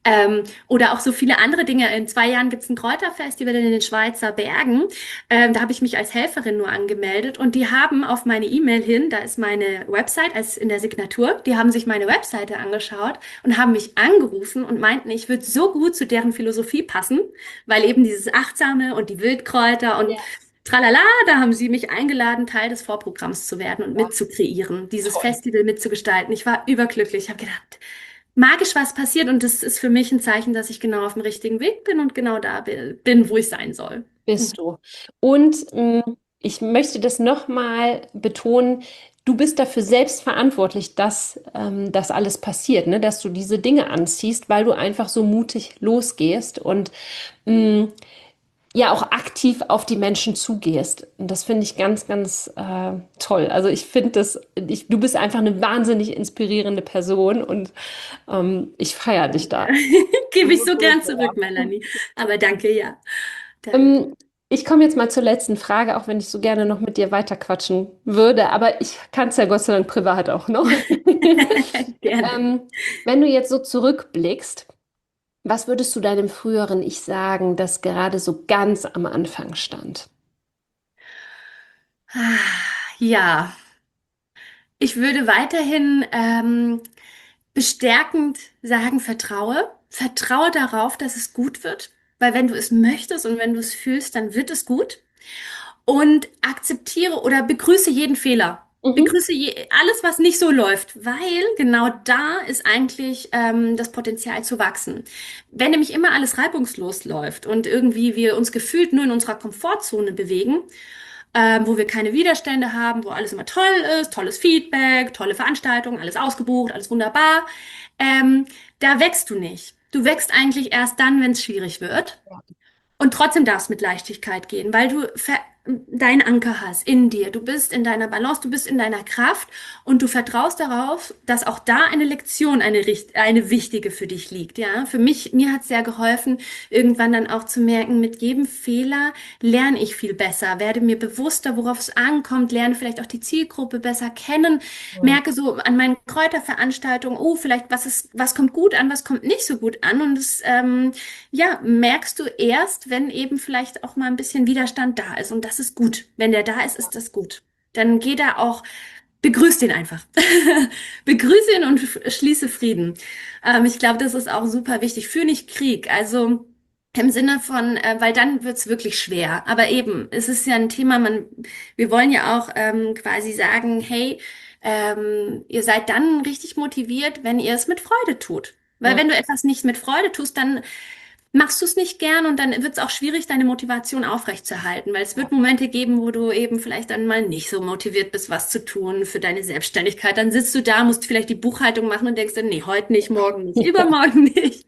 Oder auch so viele andere Dinge. In 2 Jahren gibt es ein Kräuterfestival in den Schweizer Bergen. Da habe ich mich als Helferin nur angemeldet und die haben auf meine E-Mail hin, da ist meine Website als in der Signatur, die haben sich meine Webseite angeschaut und haben mich angerufen und meinten, ich würde so gut zu deren Philosophie passen, weil eben dieses Achtsame und die Wildkräuter und Ja, tralala, da haben sie mich eingeladen, Teil des Vorprogramms zu werden und mitzukreieren, dieses toll. Festival mitzugestalten. Ich war überglücklich. Ich habe gedacht, magisch was passiert und das ist für mich ein Zeichen, dass ich genau auf dem richtigen Weg bin und genau da bin, wo ich sein soll. Hm. Bist du. Und ich möchte das nochmal betonen, du bist dafür selbst verantwortlich, dass das alles passiert, ne? Dass du diese Dinge anziehst, weil du einfach so mutig losgehst und mh, ja auch aktiv auf die Menschen zugehst. Und das finde ich ganz, ganz toll. Also ich finde du bist einfach eine wahnsinnig inspirierende Person und ich feiere dich da. Gebe ich So, so so gern sehr. zurück, Melanie. Aber danke, ja. Danke. Ähm, Ich komme jetzt mal zur letzten Frage, auch wenn ich so gerne noch mit dir weiterquatschen würde, aber ich kann es ja Gott sei Dank privat auch noch. Gerne. Ähm, Wenn du jetzt so zurückblickst, was würdest du deinem früheren Ich sagen, das gerade so ganz am Anfang stand? Ja, ich würde weiterhin bestärkend sagen, vertraue. Vertraue darauf, dass es gut wird. Weil wenn du es möchtest und wenn du es fühlst, dann wird es gut. Und akzeptiere oder begrüße jeden Fehler. Mhm. Begrüße alles, was nicht so läuft, weil genau da ist eigentlich das Potenzial zu wachsen. Wenn nämlich immer alles reibungslos läuft und irgendwie wir uns gefühlt nur in unserer Komfortzone bewegen, wo wir keine Widerstände haben, wo alles immer toll ist, tolles Feedback, tolle Veranstaltungen, alles ausgebucht, alles wunderbar, da wächst du nicht. Du wächst eigentlich erst dann, wenn es schwierig wird. Und trotzdem darf es mit Leichtigkeit gehen, weil du deinen Anker hast in dir. Du bist in deiner Balance, du bist in deiner Kraft und du vertraust darauf, dass auch da eine Lektion, eine wichtige für dich liegt. Ja, für mich, mir hat es sehr geholfen, irgendwann dann auch zu merken, mit jedem Fehler lerne ich viel besser, werde mir bewusster, worauf es ankommt, lerne vielleicht auch die Zielgruppe besser kennen, merke so an meinen Kräuterveranstaltungen, oh, vielleicht was kommt gut an, was kommt nicht so gut an und es ja, merkst du erst, wenn eben vielleicht auch mal ein bisschen Widerstand da ist. Und das ist gut. Wenn der da ist, ist das gut. Dann geh da auch, begrüß den einfach. Begrüße ihn und schließe Frieden. Ich glaube, das ist auch super wichtig. Führ nicht Krieg. Also im Sinne von, weil dann wird's wirklich schwer. Aber eben, es ist ja ein Thema, wir wollen ja auch quasi sagen, hey, ihr seid dann richtig motiviert, wenn ihr es mit Freude tut. Weil Ja, wenn du etwas nicht mit Freude tust, dann machst du es nicht gern und dann wird es auch schwierig, deine Motivation aufrechtzuerhalten, weil es wird Momente geben, wo du eben vielleicht dann mal nicht so motiviert bist, was zu tun für deine Selbstständigkeit. Dann sitzt du da, musst vielleicht die Buchhaltung machen und denkst dann, nee, heute nicht, morgen nicht, übermorgen nicht.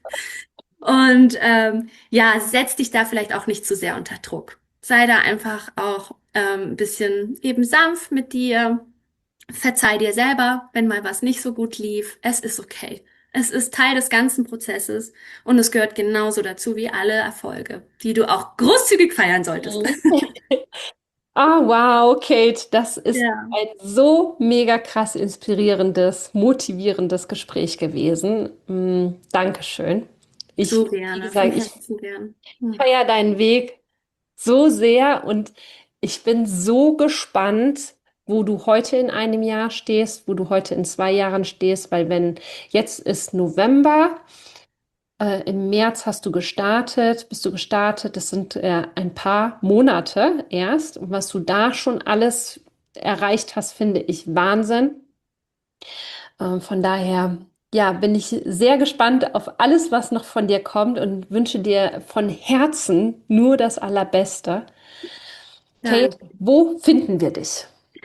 Und ja, setz dich da vielleicht auch nicht zu sehr unter Druck. Sei da einfach auch ein bisschen eben sanft mit dir. Verzeih dir selber, wenn mal was nicht so gut lief. Es ist okay. Es ist Teil des ganzen Prozesses und es gehört genauso dazu wie alle Erfolge, die du auch großzügig feiern solltest. mhm. Ah, wow, Kate, das ist Ja, ein so mega krass inspirierendes, motivierendes Gespräch gewesen. Dankeschön. so Wie gerne, von gesagt, ich Herzen gern. Hm. feiere deinen Weg so sehr und ich bin so gespannt, wo du heute in einem Jahr stehst, wo du heute in 2 Jahren stehst, weil wenn jetzt ist November. Im März bist du gestartet, das sind ein paar Monate erst. Und was du da schon alles erreicht hast, finde ich Wahnsinn. Von daher, ja, bin ich sehr gespannt auf alles, was noch von dir kommt und wünsche dir von Herzen nur das Allerbeste. Kate, Danke. wo finden wir dich?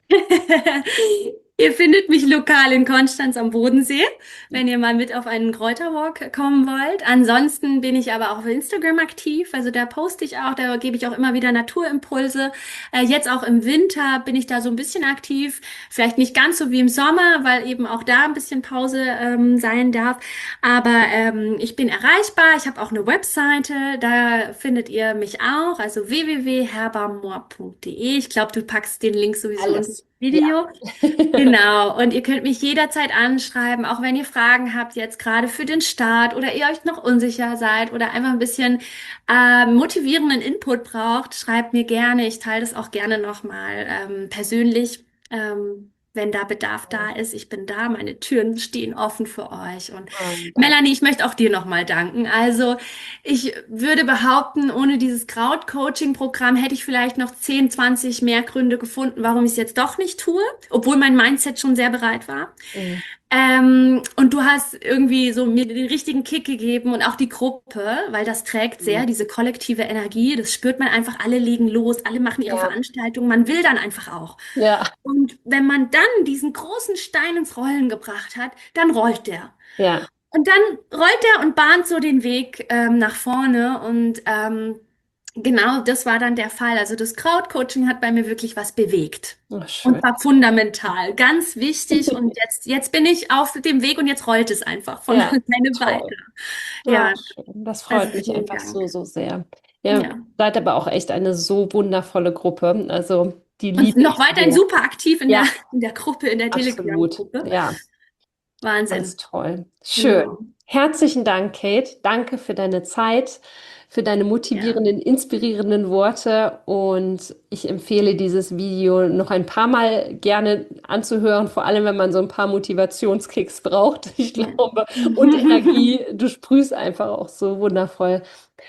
Ihr findet mich lokal in Konstanz am Bodensee, wenn ihr mal mit auf einen Kräuterwalk kommen wollt. Ansonsten bin ich aber auch auf Instagram aktiv. Also da poste ich auch, da gebe ich auch immer wieder Naturimpulse. Jetzt auch im Winter bin ich da so ein bisschen aktiv. Vielleicht nicht ganz so wie im Sommer, weil eben auch da ein bisschen Pause sein darf. Aber ich bin erreichbar. Ich habe auch eine Webseite. Da findet ihr mich auch. Also www.herbarmoor.de. Ich glaube, du packst den Link sowieso Alles. Video. Genau, und ihr könnt mich jederzeit anschreiben, auch wenn ihr Fragen habt, jetzt gerade für den Start oder ihr euch noch unsicher seid oder einfach ein bisschen motivierenden Input braucht, schreibt mir gerne. Ich teile das auch gerne nochmal persönlich, wenn da Bedarf da ist. Ich bin da, meine Türen stehen offen für euch. Und Danke. Melanie, ich möchte auch dir nochmal danken. Also ich würde behaupten, ohne dieses Crowd-Coaching-Programm hätte ich vielleicht noch 10, 20 mehr Gründe gefunden, warum ich es jetzt doch nicht tue, obwohl mein Mindset schon sehr bereit war. Mhm. Und du hast irgendwie so mir den richtigen Kick gegeben und auch die Gruppe, weil das trägt Mhm. sehr diese kollektive Energie. Das spürt man einfach, alle legen los, alle machen ihre Ja, Veranstaltungen. Man will dann einfach auch. ja, Und wenn man dann diesen großen Stein ins Rollen gebracht hat, dann rollt der. ja. Und dann rollt er und bahnt so den Weg nach vorne. Und genau das war dann der Fall. Also das Crowdcoaching hat bei mir wirklich was bewegt. Oh, Und schön. war fundamental, ganz wichtig. Und jetzt bin ich auf dem Weg und jetzt rollt es einfach von Ja, alleine toll. weiter. Ah, Ja, schön. Das also freut mich vielen einfach Dank. so, so sehr. Ihr Ja. seid aber auch echt eine so wundervolle Gruppe. Also die Und liebe noch ich weiterhin sehr. super aktiv Ja, in der Gruppe, in der absolut. Telegram-Gruppe. Ja, ganz Wahnsinn. toll. Schön. Genau. Herzlichen Dank, Kate. Danke für deine Zeit, für deine Ja. motivierenden, inspirierenden Worte. Und ich empfehle dieses Video noch ein paar Mal gerne anzuhören, vor allem wenn man so ein paar Motivationskicks braucht. Ich Ja. glaube, und Energie. Du sprühst einfach auch so wundervoll.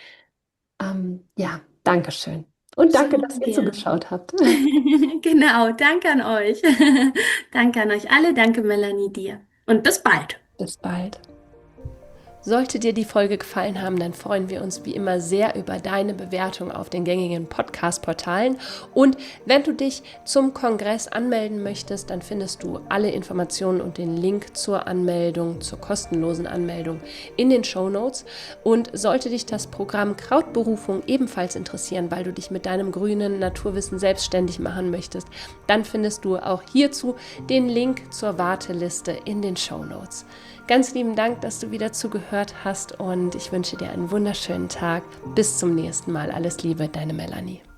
Ja, danke schön. Und danke, So dass ihr gern. zugeschaut habt. Genau, danke an euch. Danke an euch alle, danke Melanie dir. Und bis bald. Bis bald. Sollte dir die Folge gefallen haben, dann freuen wir uns wie immer sehr über deine Bewertung auf den gängigen Podcast-Portalen. Und wenn du dich zum Kongress anmelden möchtest, dann findest du alle Informationen und den Link zur Anmeldung, zur kostenlosen Anmeldung in den Shownotes. Und sollte dich das Programm Krautberufung ebenfalls interessieren, weil du dich mit deinem grünen Naturwissen selbstständig machen möchtest, dann findest du auch hierzu den Link zur Warteliste in den Shownotes. Ganz lieben Dank, dass du wieder zugehört hast und ich wünsche dir einen wunderschönen Tag. Bis zum nächsten Mal. Alles Liebe, deine Melanie.